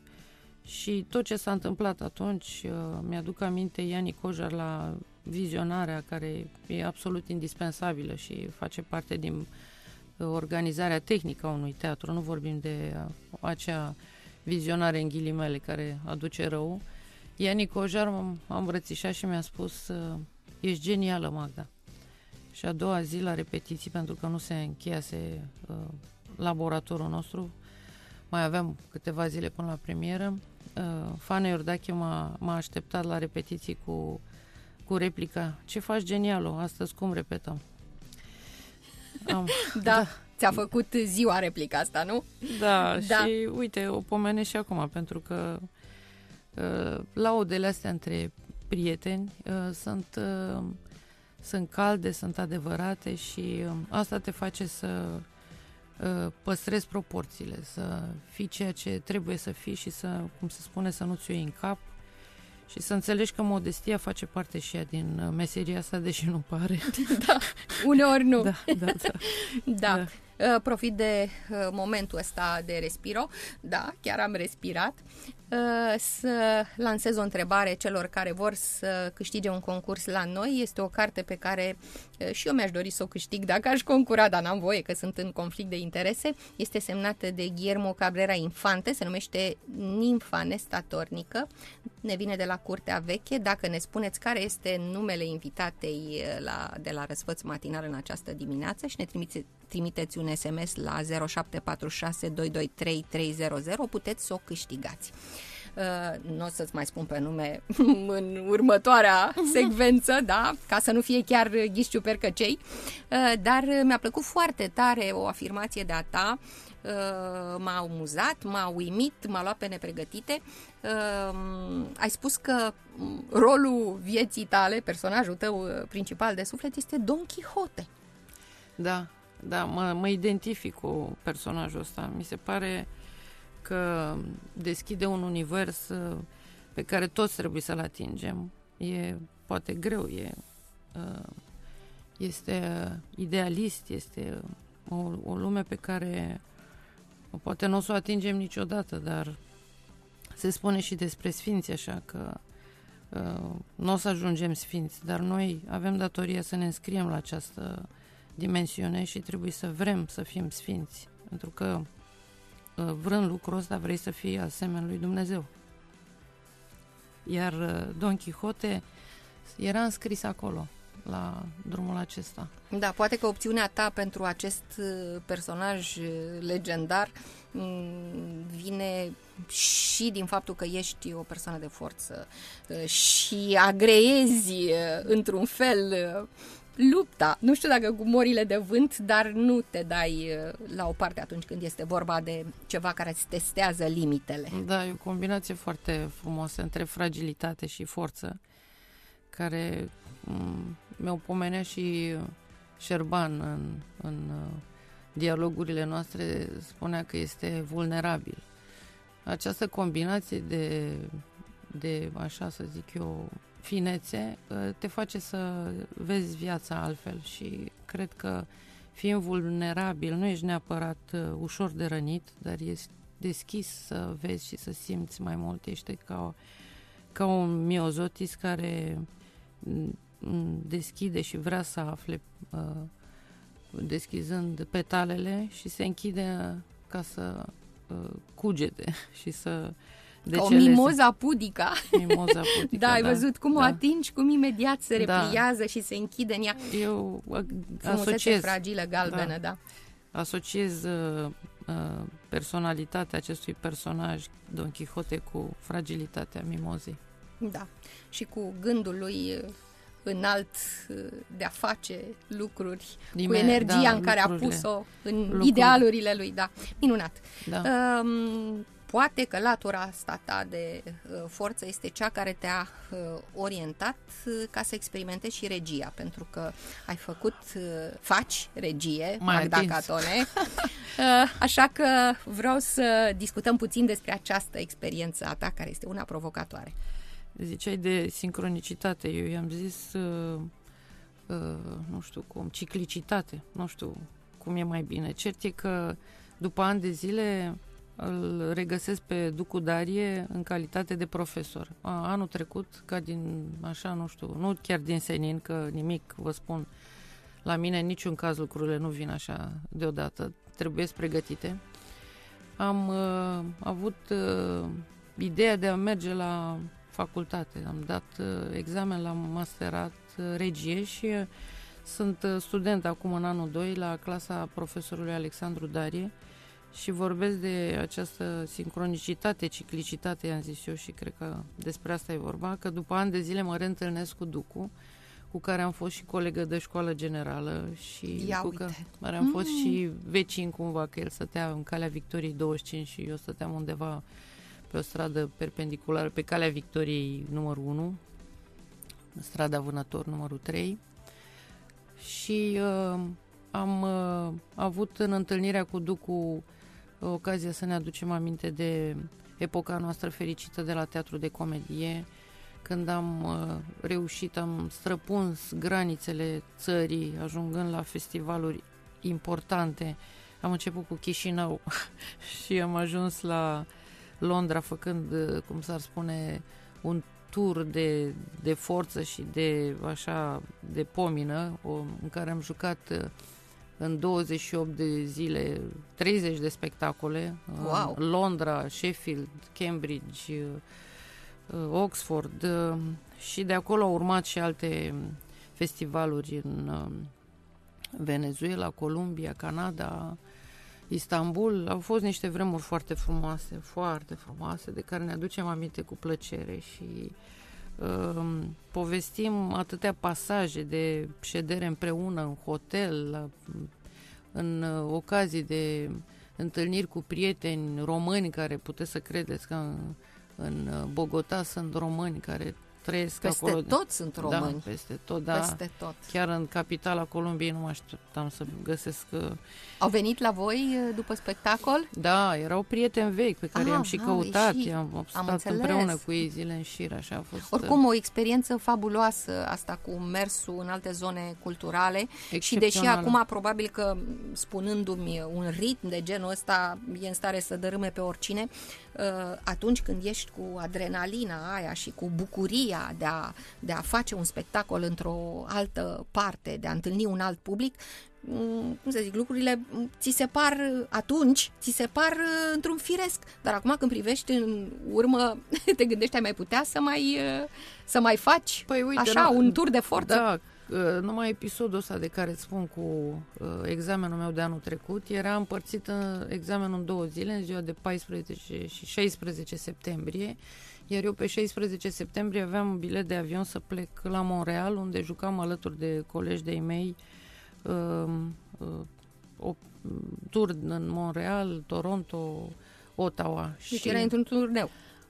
Și tot ce s-a întâmplat atunci, uh, mi-aduc aminte Iani Cojar la vizionarea, care e absolut indispensabilă și face parte din uh, organizarea tehnică a unui teatru. Nu vorbim de uh, acea vizionare în ghilimele care aduce rău. Iani Cojar m- a îmbrățișat și mi-a spus, uh, ești genială, Magda. Și a doua zi la repetiții, pentru că nu se încheiase uh, laboratorul nostru, mai aveam câteva zile până la premieră, uh, Fana Iordache m-a, m-a așteptat la repetiții cu, cu replica, ce faci, genialo, astăzi cum repetăm? Am, Da, ți-a făcut ziua replica asta, nu? da, Da. și uite, o pomenesc și acum, pentru că uh, laudele astea între prieteni uh, sunt, uh, sunt calde, sunt adevărate și uh, asta te face să uh, păstrezi proporțiile, să fii ceea ce trebuie să fii și să, cum se spune, să nu ți-o iei în cap și să înțelegi că modestia face parte și ea din uh, meseria asta, deși nu pare. Da, uneori nu. Da, da, da. Da. Da. Uh, Profit de uh, momentul ăsta de respiro. Da, chiar am respirat. Uh, Să lansez o întrebare celor care vor să câștige un concurs la noi. Este o carte pe care uh, și eu mi-aș dori să o câștig dacă aș concura, dar n-am voie că sunt în conflict de interese. Este semnată de Guillermo Cabrera Infante, se numește Nimfa nestatornică. Ne vine de la Curtea Veche. Dacă ne spuneți care este numele invitatei uh, la, de la Răsfăț Matinal în această dimineață și ne trimiteți trimiteți un S M S la zero șapte patru șase doi doi trei trei zero zero, puteți să o câștigați. Uh, nu o să-ți mai spun pe nume în următoarea secvență, da, ca să nu fie chiar ghișciu percăcei, uh, dar mi-a plăcut foarte tare o afirmație de a ta, uh, m-a amuzat, m-a uimit, m-a luat pe nepregătite. Uh, ai spus că rolul vieții tale, personajul tău principal de suflet este Don Quixote. Da, da, mă, mă identific cu personajul ăsta. Mi se pare că deschide un univers uh, pe care toți trebuie să-l atingem. E poate greu, e, uh, este idealist, este o, o lume pe care poate nu o să o atingem niciodată, dar se spune și despre sfinți așa că uh, nu o să ajungem sfinți, dar noi avem datoria să ne înscriem la această dimensiune și trebuie să vrem să fim sfinți, pentru că vrând lucrul ăsta vrei să fii asemenea lui Dumnezeu. Iar Don Quixote era înscris acolo, la drumul acesta. Da, poate că opțiunea ta pentru acest personaj legendar vine și din faptul că ești o persoană de forță și agreezi într-un fel lupta, nu știu dacă cu morile de vânt, dar nu te dai la o parte atunci când este vorba de ceva care îți testează limitele. Da, e o combinație foarte frumoasă între fragilitate și forță, care m- mi-o pomenea și Șerban în, în dialogurile noastre spunea că este vulnerabil. Această combinație de, de, așa să zic eu, finețe, te face să vezi viața altfel și cred că fiind vulnerabil, nu ești neapărat ușor de rănit, dar ești deschis să vezi și să simți mai mult. Ești ca, ca un miozotis care deschide și vrea să afle deschizând petalele și se închide ca să cugete și să deceleze. Ca o mimoza pudica. Mimoza pudica, da, ai da, văzut cum da. o atingi, cum imediat se repliază Da. și se închide în ea. Eu Frumusețe asociez, fragilă, galbenă, da. da. asociez uh, uh, personalitatea acestui personaj, Don Quixote, cu fragilitatea mimozei. Da. Și cu gândul lui uh, înalt uh, de a face lucruri, Din cu me- energia da, în care a lucrurile. pus-o în Lucruri. idealurile lui. Da. Minunat. Da. Um, Poate că latura asta ta de uh, forță este cea care te-a uh, orientat uh, ca să experimentezi și regia, pentru că ai făcut, uh, faci regie, Mai Magda atins. Catone, uh, așa că vreau să discutăm puțin despre această experiență a ta, care este una provocatoare. Ziceai de sincronicitate, eu i-am zis, uh, uh, nu știu cum, ciclicitate, nu știu cum e mai bine. Cert e că după ani de zile îl regăsesc pe Ducu Darie în calitate de profesor. A, anul trecut, ca din, așa, nu știu, nu chiar din senin, că nimic, vă spun, la mine în niciun caz lucrurile nu vin așa deodată, trebuie pregătite. Am uh, avut uh, ideea de a merge la facultate. Am dat uh, examen la masterat uh, regie și uh, sunt uh, student acum în anul doi la clasa profesorului Alexandru Darie și vorbesc de această sincronicitate, ciclicitate, i-am zis eu, și cred că despre asta e vorba, că după ani de zile mă reîntâlnesc cu Ducu, cu care am fost și colegă de școală generală și Ia cu uite. care am fost și vecin cumva, că el stătea în Calea Victoriei douăzeci și cinci și eu stăteam undeva pe o stradă perpendiculară, pe Calea Victoriei numărul unu, strada Vânător numărul trei, și uh, am uh, avut în întâlnirea cu Ducu ocazia să ne aducem aminte de epoca noastră fericită de la Teatru de Comedie, când am uh, reușit, am străpuns granițele țării, ajungând la festivaluri importante. Am început cu Chișinău și am ajuns la Londra, făcând, uh, cum s-ar spune, un tur de, de forță și de, așa, de pomină, o, în care am jucat uh, în douăzeci și opt de zile treizeci de spectacole. Wow. În Londra, Sheffield, Cambridge, Oxford, și de acolo au urmat și alte festivaluri în Venezuela, Columbia, Canada, Istanbul. Au fost niște vremuri foarte frumoase, foarte frumoase, de care ne aducem aminte cu plăcere și uh, povestim atâtea pasaje de ședere împreună în hotel, la, în uh, ocazii de întâlniri cu prieteni români, care puteți să credeți că în, în Bogota sunt români care trăiesc Peste acolo. tot sunt români. Da, peste tot, da. Peste tot. Chiar în capitala Columbiei nu mă așteptam să găsesc. Au venit la voi după spectacol? Da, erau prieteni vechi pe care Ah, i-am și ah, căutat, și- i-am am stat înțeles. împreună cu ei zile în șir, așa a fost. Oricum, o experiență fabuloasă asta cu mersul în alte zone culturale și deși Excepțională. acum probabil că, spunându-mi, un ritm de genul ăsta e în stare să dărâme pe oricine, atunci când ești cu adrenalina aia și cu bucuria de a, de a face un spectacol într-o altă parte, de a întâlni un alt public, cum să zic, lucrurile ți se par atunci, ți se par într-un firesc, dar acum când privești în urmă, te gândești, ai mai putea să mai, să mai faci Păi, uite, așa nu- un tur de forță? Da, uh, numai episodul ăsta de care îți spun cu uh, examenul meu de anul trecut, era împărțit în examenul în două zile, în ziua de paisprezece și șaisprezece septembrie, iar eu pe șaisprezece septembrie aveam un bilet de avion să plec la Montreal, unde jucam alături de colegi de-ai mei uh, uh, o tur în Montreal, Toronto, Ottawa. Deci era într-un turneu.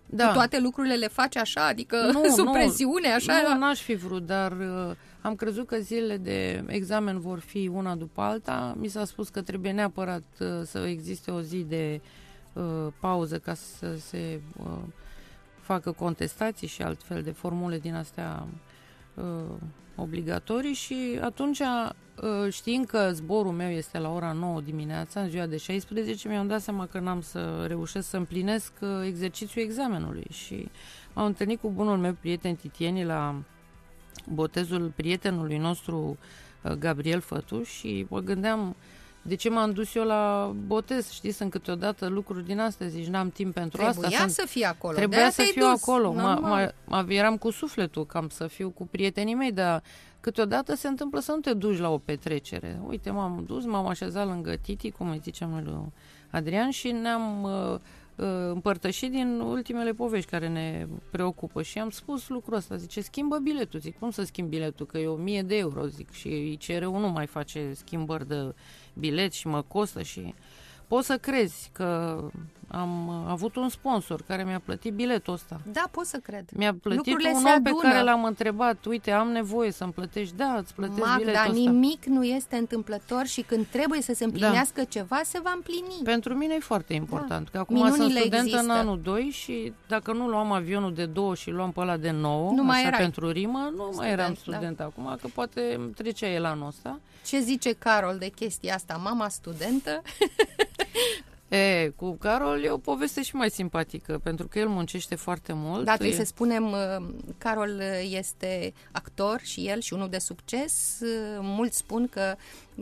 Da. Tu toate lucrurile le faci așa, adică Nu, sub nu. presiune, așa? Nu, n-aș fi vrut, dar uh, am crezut că zilele de examen vor fi una după alta. Mi s-a spus că trebuie neapărat uh, să existe o zi de uh, pauză ca să se uh, facă contestații și altfel de formule din astea uh, obligatorii și atunci, uh, știind că zborul meu este la ora nouă dimineața, în ziua de șaisprezece, mi-am dat seama că n-am să reușesc să împlinesc uh, exercițiul examenului și m-am întâlnit cu bunul meu prieten Titieni la botezul prietenului nostru uh, Gabriel Fătu și mă gândeam de ce m-am dus eu la botez, știi, sunt câteodată lucruri din astea, zici, n-am timp pentru Trebuia asta. Sunt, să fii acolo. trebuia de-aia să te-ai fiu dus, acolo, ma, normal. ma, ma, eram cu sufletul, cam să fiu cu prietenii mei, dar câteodată se întâmplă să nu te duci la o petrecere. Uite, m-am dus, m-am așezat lângă Titi, cum îi ziceam noi lui Adrian, și ne-am uh, uh, împărtășit din ultimele povești care ne preocupă și am spus lucrul ăsta, zice, schimbă biletul, zic, cum să schimb biletul, că e o mie de euro, zic, și I C R-ul nu mai face schimbări de bilet și mă costă și poți să crezi că am avut un sponsor care mi-a plătit biletul ăsta. Da, pot să cred. Mi-a plătit Lucrurile un se om pe adună. care l-am întrebat, uite, am nevoie să-mi plătești, da, îți plătesc Magda, biletul ăsta. nimic nu este întâmplător și când trebuie să se împlinească Da. ceva, se va împlini. Pentru mine e foarte important, că acum Minunile sunt studentă există. în anul doi și dacă nu luam avionul de două și luam pe ăla de nouă, Nu mai așa erai pentru rimă, nu student, mai eram da. student acum, că poate îmi trecea elanul ăsta. Ce zice Carol de chestia asta? Mama studentă? E, cu Carol e o poveste și mai simpatică, pentru că el muncește foarte mult. Da, trebuie E- să spunem, uh, Carol este actor și el și unul de succes. Uh, Mulți spun că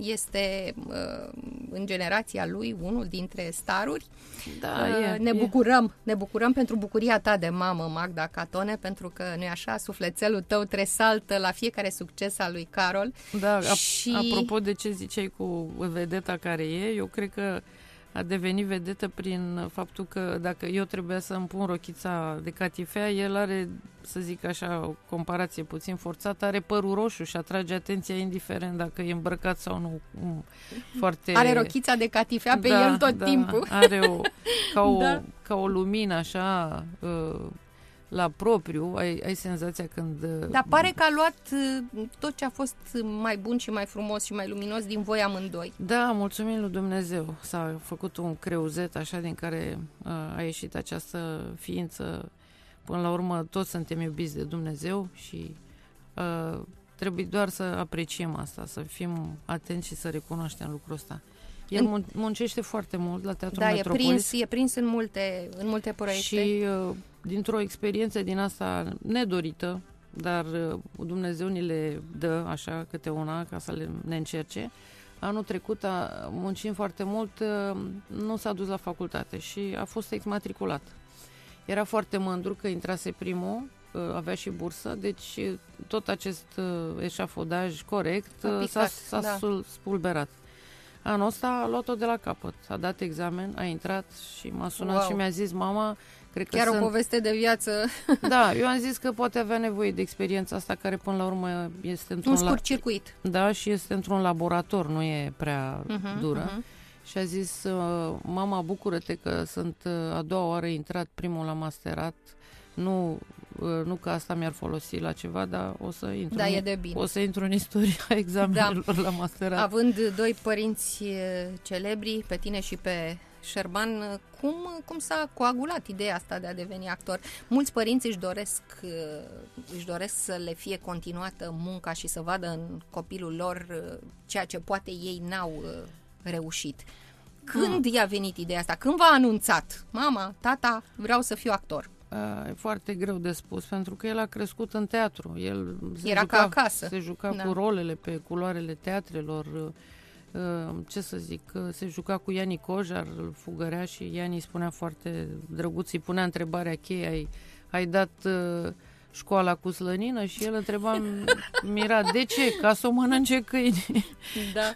este uh, în generația lui unul dintre staruri. Da, Uh, e, ne e. bucurăm, ne bucurăm pentru bucuria ta de mamă, Magda Catone, pentru că nu-i așa, sufletelul tău tresaltă la fiecare succes al lui Carol. Da, ap- Și- apropo de ce ziceai cu vedeta care e, eu cred că a devenit vedetă prin faptul că dacă eu trebuia să îmi pun rochița de catifea, el are, să zic așa, o comparație puțin forțată, are părul roșu și atrage atenția indiferent dacă e îmbrăcat sau nu. Mm, Foarte... Are rochița de catifea pe Da, el tot da, timpul. Are o, ca, o, Da. ca o lumină așa uh, la propriu, ai, ai senzația când... uh, Dar pare că a luat uh, tot ce a fost mai bun și mai frumos și mai luminos din voi amândoi. Da, mulțumim lui Dumnezeu. S-a făcut un creuzet așa din care uh, a ieșit această ființă. Până la urmă, toți suntem iubiți de Dumnezeu și uh, trebuie doar să apreciem asta, să fim atenți și să recunoaștem lucrul ăsta. El În- mun- muncește foarte mult la Teatrul Da, e Metropolis. prins, e prins în multe, în multe proiecte. Și uh, dintr-o experiență din asta nedorită, dar uh, Dumnezeu ni le dă așa câte una ca să le ne încerce. Anul trecut, a, muncind foarte mult, uh, nu s-a dus la facultate și a fost exmatriculat. Era foarte mândru că intrase primul, uh, avea și bursă, deci uh, tot acest uh, eșafodaj corect A uh, s-a, picat, s-a da. sul- spulberat. Anul ăsta a luat-o de la capăt, a dat examen, a intrat și m-a sunat Wow. și mi-a zis, mama, cred că Chiar sunt... o poveste de viață, Da, eu am zis că poate avea nevoie de experiența asta care până la urmă este într-un, un la... scurt circuit. da, și este într-un laborator, nu e prea Mhm, dură. mhm. Și a zis, uh, mama, bucură-te că sunt uh, a doua oară intrat, primul la masterat. Nu, uh, nu că asta mi-ar folosi la ceva, dar o să intru, Da, în, e de bine. o să intru în istoria examenelor la masterat. Având doi părinți e, celebri, pe tine și pe Șerban, cum, cum s-a coagulat ideea asta de a deveni actor? Mulți părinți își doresc, e, își doresc să le fie continuată munca și să vadă în copilul lor e, ceea ce poate ei n-au e, reușit. Când i-a venit ideea asta? Când v-a anunțat? Mama, tata, vreau să fiu actor. Uh, E foarte greu de spus, pentru că el a crescut în teatru. El se Era juca, ca acasă. Se juca Da. cu rolele pe culoarele teatrelor. uh, uh, Ce să zic, uh, se juca cu Iani Cojar, îl fugărea și Iani îi spunea foarte drăguț, îi punea întrebarea cheie, ai, ai dat uh, școala cu slănină? Și el întreba mirat, de ce? Ca să o mănânce câini. Da.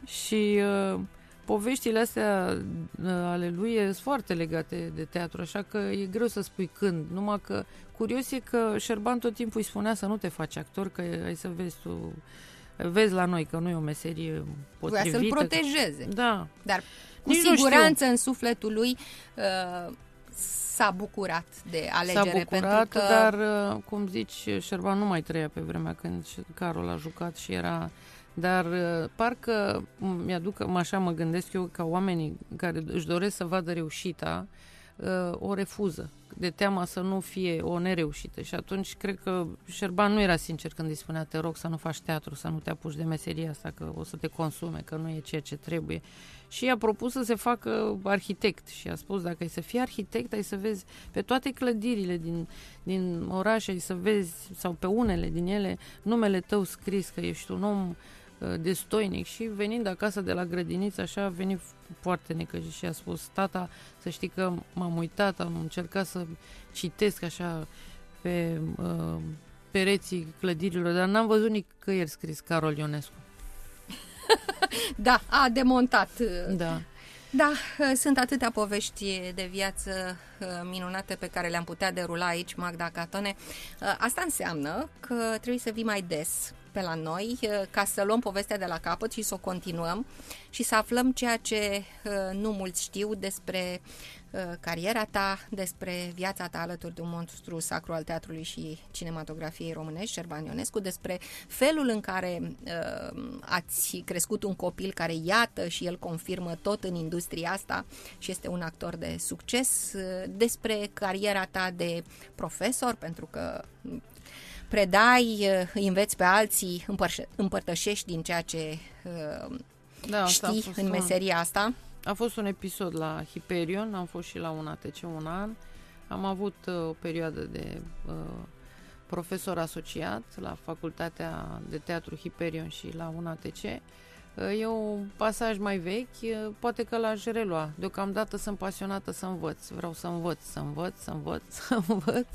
Și uh, poveștile astea uh, ale lui sunt foarte legate de teatru, așa că e greu să spui când. Numai că curios e că Șerban tot timpul îi spunea să nu te faci actor, că ai să vezi tu, vezi la noi că nu e o meserie Voia potrivită. să-l protejeze. Da. Dar cu Nici nu siguranță în sufletul lui uh, s-a bucurat de S-a alegere? bucurat, pentru că... dar, uh, cum zici, Șerban nu mai trăia pe vremea când Carol a jucat și era... Dar uh, parcă mi-aduc, așa mă gândesc eu, ca oamenii care își doresc să vadă reușita, uh, o refuză, de teama să nu fie o nereușită. Și atunci cred că Șerban nu era sincer când îi spunea: te rog să nu faci teatru, să nu te apuci de meseria asta, că o să te consume, că nu e ceea ce trebuie. Și i-a propus să se facă arhitect și a spus: dacă ai să fii arhitect, ai să vezi pe toate clădirile din, din oraș, ai să vezi, sau pe unele din ele, numele tău scris, că ești un om uh, destoinic. Și venind acasă de la grădiniță, așa, a venit foarte necăjit și a spus: tata, să știi că m-am uitat, am încercat să citesc așa pe uh, pereții clădirilor, dar n-am văzut nicăieri scris Carol Ionescu. Da, a demontat. Da. Da, sunt atâtea povești de viață minunate pe care le-am putea derula aici, Magda Catone. Asta înseamnă că trebuie să vii mai des pe la noi, ca să luăm povestea de la capăt și să o continuăm și să aflăm ceea ce nu mulți știu despre cariera ta, despre viața ta alături de un monstru sacru al teatrului și cinematografiei românești, Șerban Ionescu, despre felul în care uh, ați crescut un copil care, iată, și el confirmă tot în industria asta și este un actor de succes, uh, despre cariera ta de profesor, pentru că predai, îi înveți pe alții, împăr- împărtășești din ceea ce uh, Da, știi în meseria asta. A fost un episod la Hyperion, am fost și la un A T C un an. Am avut uh, o perioadă de uh, profesor asociat la Facultatea de Teatru Hyperion și la un A T C. Uh, e un pasaj mai vechi, uh, poate că l-aș relua. Deocamdată sunt pasionată să învăț. Vreau să învăț, să învăț, să învăț, să învăț.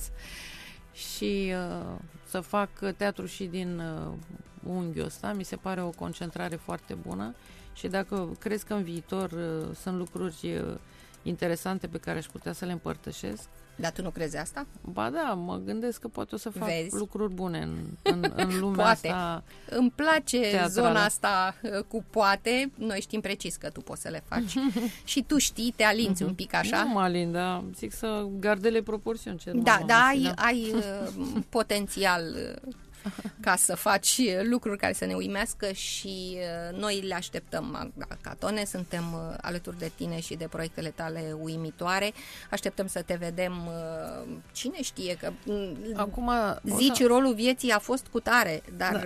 Și uh, să fac teatru și din uh, unghiul ăsta. Mi se pare o concentrare foarte bună. Și dacă crezi că în viitor uh, sunt lucruri uh, interesante pe care aș putea să le împărtășesc. Dar tu nu crezi asta? Ba da, mă gândesc că poate o să fac Vezi? lucruri bune în, în, în lumea Poate. asta. Îmi place teatrală. Zona asta uh, cu poate. Noi știm precis că tu poți să le faci. Și tu știi, te alinți un pic așa. Nu mă alin, dar zic să gardele proporțiuni. Ce Da, mă da, ai, da. ai uh, potențial uh, ca să faci lucruri care să ne uimească și uh, noi le așteptăm, Magda Catone, suntem uh, alături de tine și de proiectele tale uimitoare. Așteptăm să te vedem, uh, cine știe că uh, Acum, o zici să- rolul vieții a fost cu tare, dar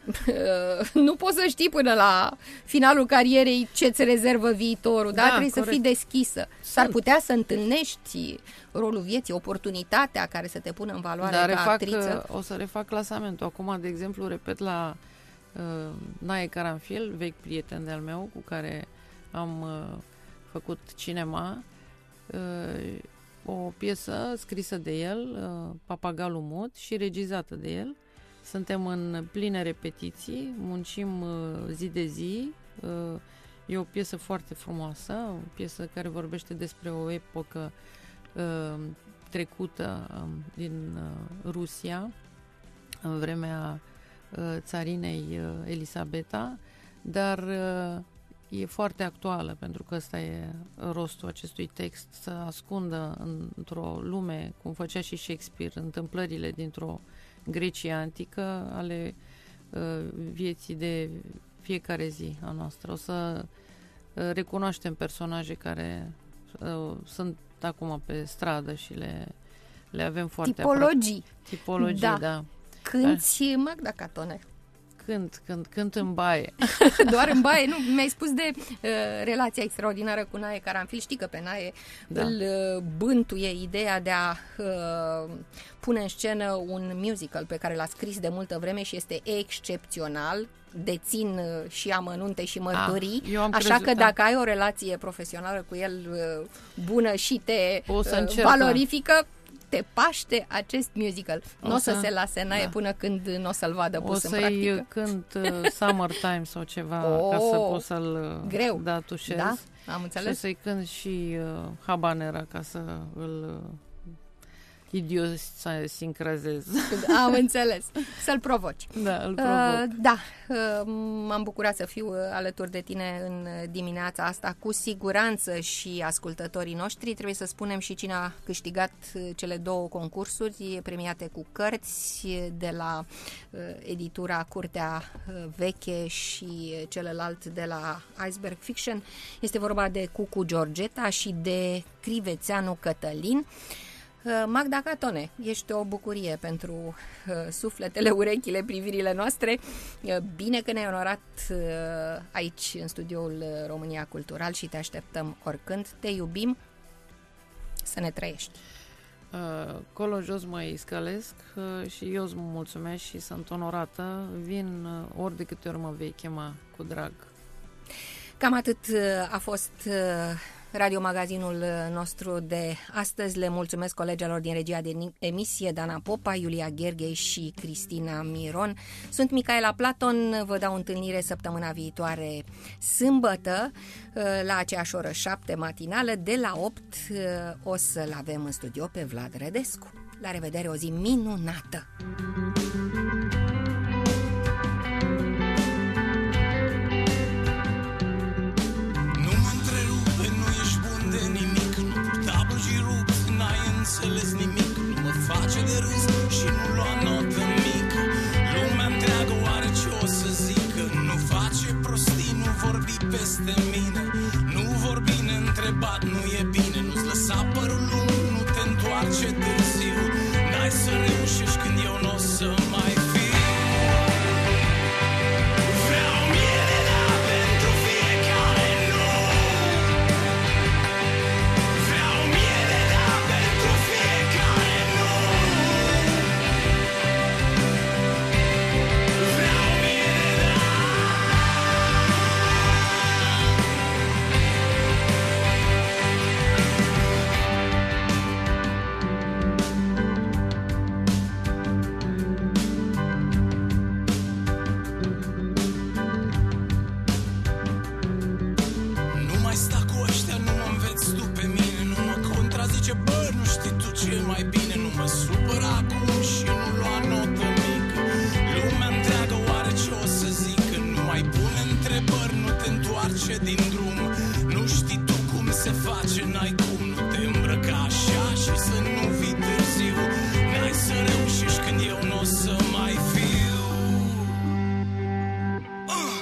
uh, nu poți să știi până la finalul carierei ce-ți rezervă viitorul, Da, dar trebuie corect. să fii deschisă. S-ar Sunt. putea să întâlnești rolul vieții, oportunitatea care să te pună în valoare Dar ca refac, actriță. uh, o să refac clasamentul. Acum, de exemplu, repet la uh, Nae Caranfil, vechi prieten de-al meu, cu care am uh, făcut cinema, uh, o piesă scrisă de el, uh, Papagalul Mut, și regizată de el. Suntem în pline repetiții, muncim uh, zi de zi. Uh, e o piesă foarte frumoasă, o piesă care vorbește despre o epocă uh, trecută um, din uh, Rusia, în vremea uh, țarinei uh, Elisabeta, dar uh, e foarte actuală, pentru că ăsta e rostul acestui text, să ascundă în, într-o lume, cum făcea și Shakespeare, întâmplările dintr-o Grecie antică ale uh, vieții de fiecare zi a noastră. O să uh, recunoaștem personaje care uh, sunt acum pe stradă și le, le avem foarte aproape. Tipologii. Tipologii, Da. da. Cânti, Magda Catone. Cânt, cânt, cânt în baie. Doar în baie, nu? Mi-ai spus de uh, relația extraordinară cu Nae Caranfil. Știi că pe Nae Da. îl uh, bântuie ideea de a uh, pune în scenă un musical pe care l-a scris de multă vreme și este excepțional. Dețin uh, și amănunte și mărturii. Ah, eu am Așa crezut, că da. dacă ai o relație profesională cu el uh, bună și te O să uh, încerc, valorifică, te paște acest musical. Nu o să, să- se lase Nae da. până când nu o să-l vadă O pus în să-i practică. cânt uh, Summertime sau ceva, Oh, ca să pot să-l uh, greu. da, tușez. Da? Am Și înțeles? să-i cânt și uh, Habanera, ca să îl uh, idiosincrazez. Am înțeles. Să-l provoci. Da, îl Uh, provoc. da, uh, m-am bucurat să fiu uh, alături de tine în dimineața asta. Cu siguranță și ascultătorii noștri. Trebuie să spunem și cine a câștigat uh, cele două concursuri premiate cu cărți de la uh, editura Curtea uh, Veche și celălalt de la Iceberg Fiction. Este vorba de Cucu Georgeta și de Crivețeanu Cătălin. Magda Catone, ești o bucurie pentru uh, sufletele, urechile, privirile noastre. Uh, bine că ne-ai onorat uh, aici în studioul România Cultural și te așteptăm oricând. Te iubim, să ne trăiești. Uh, colo jos mai scălesc uh, și eu îți mulțumesc și sunt onorată. Vin uh, ori de câte ori mă vei chema, cu drag. Cam atât uh, a fost uh, radiomagazinul nostru de astăzi. Le mulțumesc colegilor din regia de emisie, Dana Popa, Iulia Gherghei și Cristina Miron. Sunt Micaela Platon, vă dau întâlnire săptămâna viitoare sâmbătă la aceeași oră șapte matinală. De la opt o să-l avem în studio pe Vlad Rădescu. La revedere, o zi minunată! Înțeles nimic, nu mă face de râs și nu lua notă mică. Lumea întreagă oare ce o să zică? Nu face prostii, nu vorbi peste mine. Nu vorbi neîntrebat, nu e bine. Nu-ți lăsa părul lung, nu te întoarce târziu. N-ai să reușești când eu n-o să mai fiu. Vreau miere, da, pentru fiecare nu. Vreau miere, da, pentru fiecare nu. Vreau miere, da. Nu mai sta cu ăștia, nu mă înveți tu pe mine. Nu mă contrazice, bă, nu știi tu ce e mai bine. Nu mă supăra acum și nu lua notă mică. Lumea întreagă oare ce o să zică? Nu mai pune întrebări, nu te întoarce din drum. Nu știi tu cum se face, n-ai cum. Nu te îmbrăca așa și să nu vii târziu. N-ai să reușești când eu n-o să mai fiu. Uh!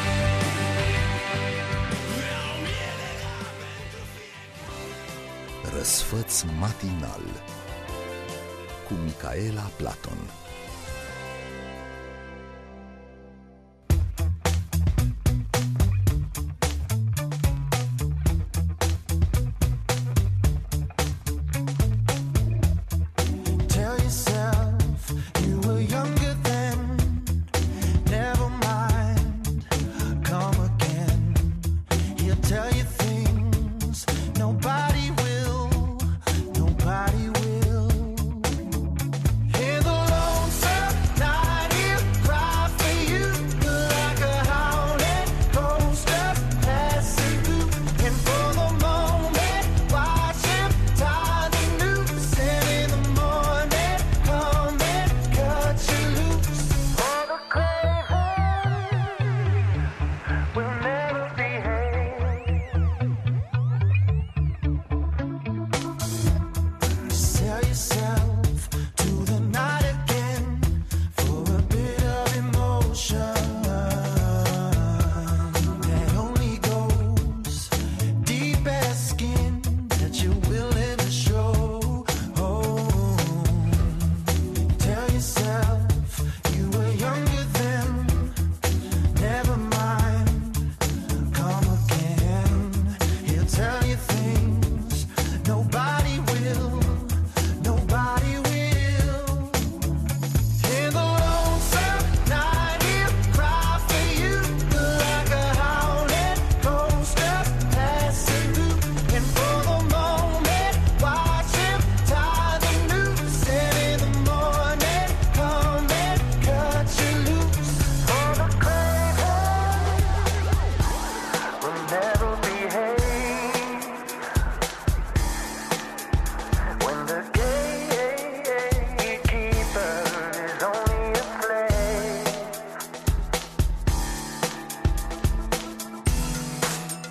Vreau miere, da, pentru fiecare. Răsfăț matinal cu Micaela Platon. Tell yourself you were younger then. Never mind, come again. He'll tell you things nobody will, nobody will. In the lonely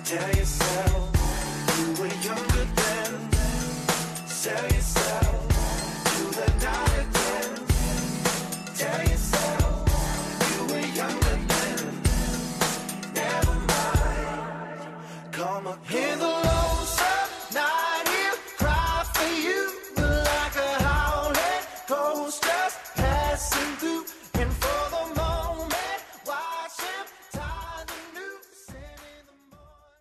Tell yourself you were younger then. Sell